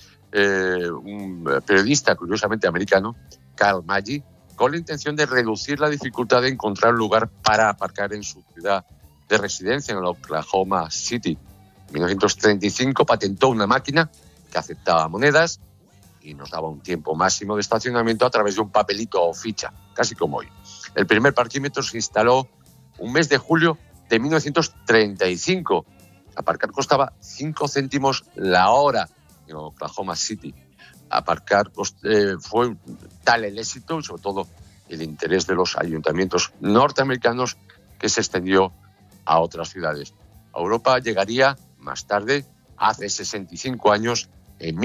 un periodista, curiosamente americano, Carl Maggi, con la intención de reducir la dificultad de encontrar un lugar para aparcar en su ciudad de residencia, en Oklahoma City. En 1935 patentó una máquina que aceptaba monedas y nos daba un tiempo máximo de estacionamiento a través de un papelito o ficha, casi como hoy. El primer parquímetro se instaló un mes de julio de 1935. Aparcar costaba 5 céntimos la hora en Oklahoma City. Aparcar fue tal el éxito y sobre todo el interés de los ayuntamientos norteamericanos que se extendió a otras ciudades. A Europa llegaría más tarde, hace 65 años, en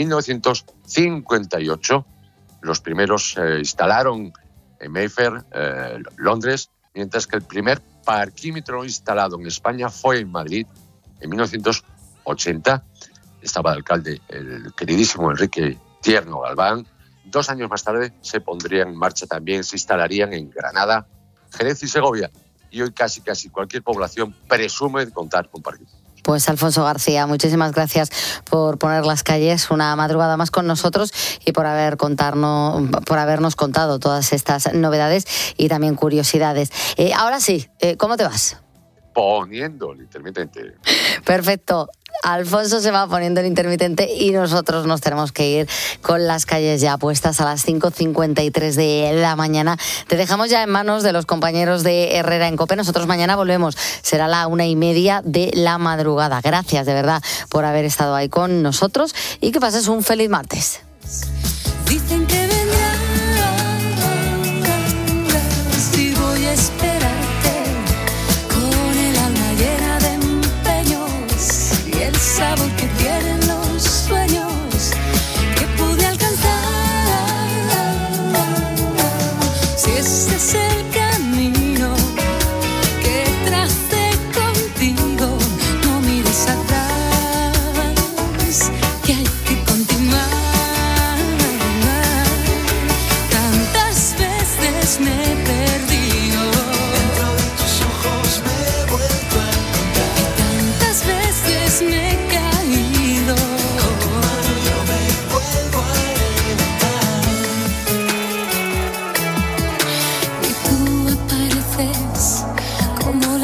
1958. Los primeros se instalaron en Mayfair, Londres, mientras que el primer parquímetro instalado en España fue en Madrid en 1980. Estaba de alcalde el queridísimo Enrique Tierno Galván. 2 años más tarde se pondrían en marcha también, se instalarían en Granada, Jerez y Segovia. Y hoy casi cualquier población presume de contar con parquímetros. Pues Alfonso García, muchísimas gracias por poner las calles una madrugada más con nosotros y por habernos contado todas estas novedades y también curiosidades. Ahora sí, ¿cómo te vas? Poniendo el intermitente. Perfecto. Alfonso se va poniendo el intermitente y nosotros nos tenemos que ir con las calles ya puestas a las 5:53 de la mañana. Te dejamos ya en manos de los compañeros de Herrera en COPE. Nosotros mañana volvemos. Será la 1:30 de la madrugada. Gracias de verdad por haber estado ahí con nosotros y que pases un feliz martes. Dicen que vendrás y voy a esperarte con el alma llena de empeños y el sabor que tienen los sueños que pude alcanzar. Si ese es el camino que tracé contigo, no mires atrás, que hay que continuar. Tantas veces me he perdido, dentro de tus ojos me he vuelto a encontrar, y tantas veces me he caído.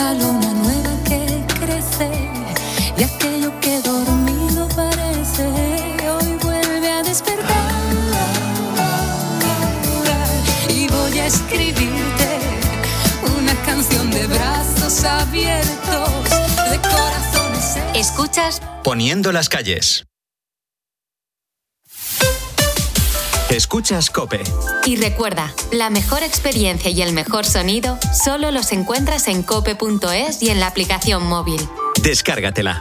la luna nueva que crece y aquello que dormido parece hoy vuelve a despertar. Y voy a escribirte una canción de brazos abiertos, de corazones. Escuchas Poniendo las calles. Escuchas COPE. y recuerda, la mejor experiencia y el mejor sonido solo los encuentras en cope.es y en la aplicación móvil. Descárgatela.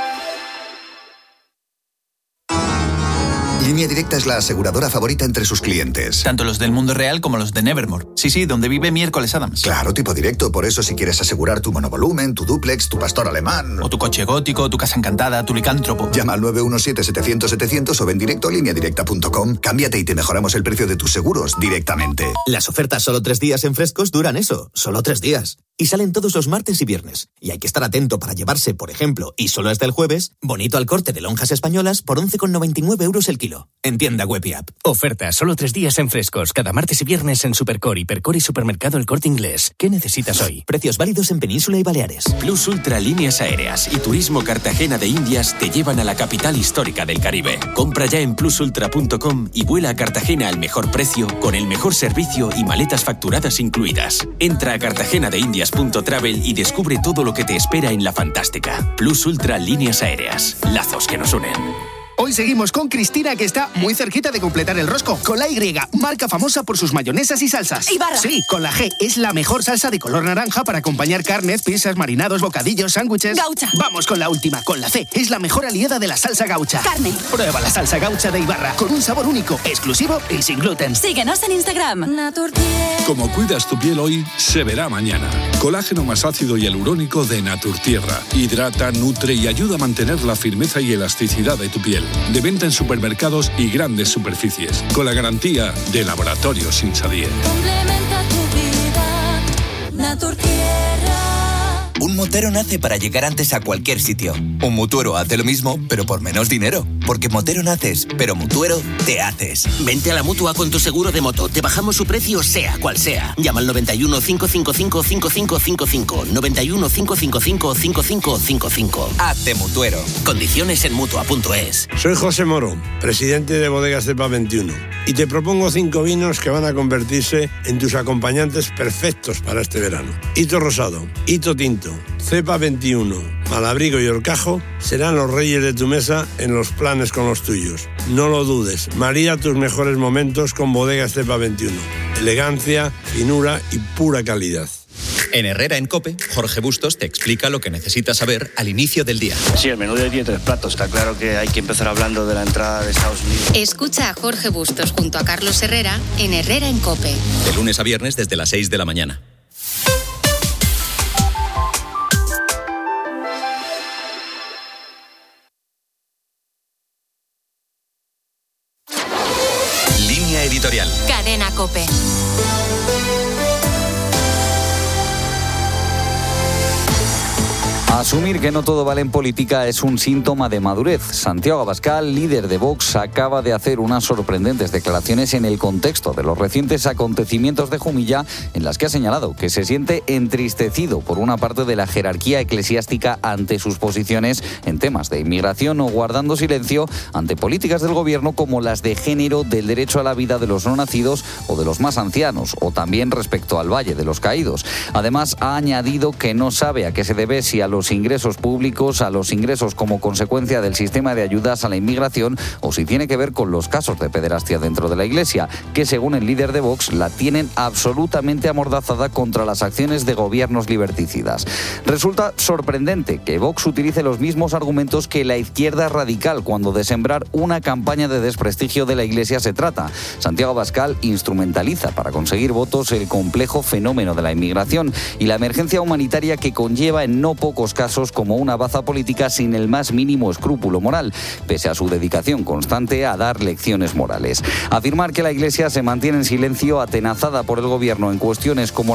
Línea Directa es la aseguradora favorita entre sus clientes. Tanto los del mundo real como los de Nevermore. Sí, donde vive Miércoles Adams. Claro, tipo directo. Por eso si quieres asegurar tu monovolumen, tu dúplex, tu pastor alemán... O tu coche gótico, tu casa encantada, tu licántropo. Llama al 917-700-700 o ven directo a lineadirecta.com. Cámbiate y te mejoramos el precio de tus seguros directamente. Las ofertas solo 3 días en Frescos duran eso, solo 3 días. Y salen todos los martes y viernes. Y hay que estar atento para llevarse, por ejemplo, y solo hasta el jueves, bonito al corte de lonjas españolas por 11,99 euros el kilo. En tienda web y app. Oferta solo 3 días en Frescos, cada martes y viernes en Supercore, Hipercore y Supermercado El Corte Inglés. ¿Qué necesitas hoy? Precios válidos en Península y Baleares. Plus Ultra Líneas Aéreas y Turismo Cartagena de Indias te llevan a la capital histórica del Caribe. Compra ya en plusultra.com y vuela a Cartagena al mejor precio, con el mejor servicio y maletas facturadas incluidas. Entra a cartagenadeindias.travel y descubre todo lo que te espera en la fantástica. Plus Ultra Líneas Aéreas. Lazos que nos unen. Hoy seguimos con Cristina, que está muy cerquita de completar el rosco. Con la Y, marca famosa por sus mayonesas y salsas. Ibarra. Sí, con la G, es la mejor salsa de color naranja para acompañar carnes, pizzas, marinados, bocadillos, sándwiches. Gaucha. Vamos con la última, con la C, es la mejor aliada de la salsa gaucha. Carne. Prueba la salsa gaucha de Ibarra, con un sabor único, exclusivo y sin gluten. Síguenos en Instagram. Naturtierra. Como cuidas tu piel hoy, se verá mañana. Colágeno más ácido y hialurónico de Naturtierra. Hidrata, nutre y ayuda a mantener la firmeza y elasticidad de tu piel. De venta en supermercados y grandes superficies. Con la garantía de Laboratorios Insadier. Complementa tu vida. Naturtierra. Un motero nace para llegar antes a cualquier sitio. Un mutuero hace lo mismo, pero por menos dinero. Porque motero naces, pero mutuero te haces. Vente a la Mutua con tu seguro de moto. Te bajamos su precio sea cual sea. Llama al 91 555 5555. 91 555 5555. Hazte mutuero. Condiciones en Mutua.es. Soy José Moro, presidente de Bodegas Cepa 21. Y te propongo 5 vinos que van a convertirse en tus acompañantes perfectos para este verano. Hito Rosado, Hito Tinto, Cepa 21, Malabrigo y Horcajo serán los reyes de tu mesa en los planes con los tuyos. No lo dudes, marida tus mejores momentos con Bodegas Cepa 21. Elegancia, finura y pura calidad. En Herrera en COPE, Jorge Bustos te explica lo que necesitas saber al inicio del día. Sí, el menú de hoy tiene 3 platos. Está claro que hay que empezar hablando de la entrada de Estados Unidos. Escucha a Jorge Bustos junto a Carlos Herrera en Herrera en COPE. De lunes a viernes desde las 6 de la mañana. Línea editorial. Cadena COPE. Asumir que no todo vale en política es un síntoma de madurez. Santiago Abascal, líder de Vox, acaba de hacer unas sorprendentes declaraciones en el contexto de los recientes acontecimientos de Jumilla, en las que ha señalado que se siente entristecido por una parte de la jerarquía eclesiástica ante sus posiciones en temas de inmigración o guardando silencio ante políticas del gobierno como las de género, del derecho a la vida de los no nacidos o de los más ancianos, o también respecto al Valle de los Caídos. Además, ha añadido que no sabe a qué se debe, si a los ingresos públicos, a los ingresos como consecuencia del sistema de ayudas a la inmigración, o si tiene que ver con los casos de pederastia dentro de la Iglesia, que según el líder de Vox la tienen absolutamente amordazada contra las acciones de gobiernos liberticidas. Resulta sorprendente que Vox utilice los mismos argumentos que la izquierda radical cuando de sembrar una campaña de desprestigio de la Iglesia se trata. Santiago Abascal instrumentaliza para conseguir votos el complejo fenómeno de la inmigración y la emergencia humanitaria que conlleva en no pocos casos como una baza política sin el más mínimo escrúpulo moral, pese a su dedicación constante a dar lecciones morales. Afirmar que la Iglesia se mantiene en silencio, atenazada por el gobierno en cuestiones como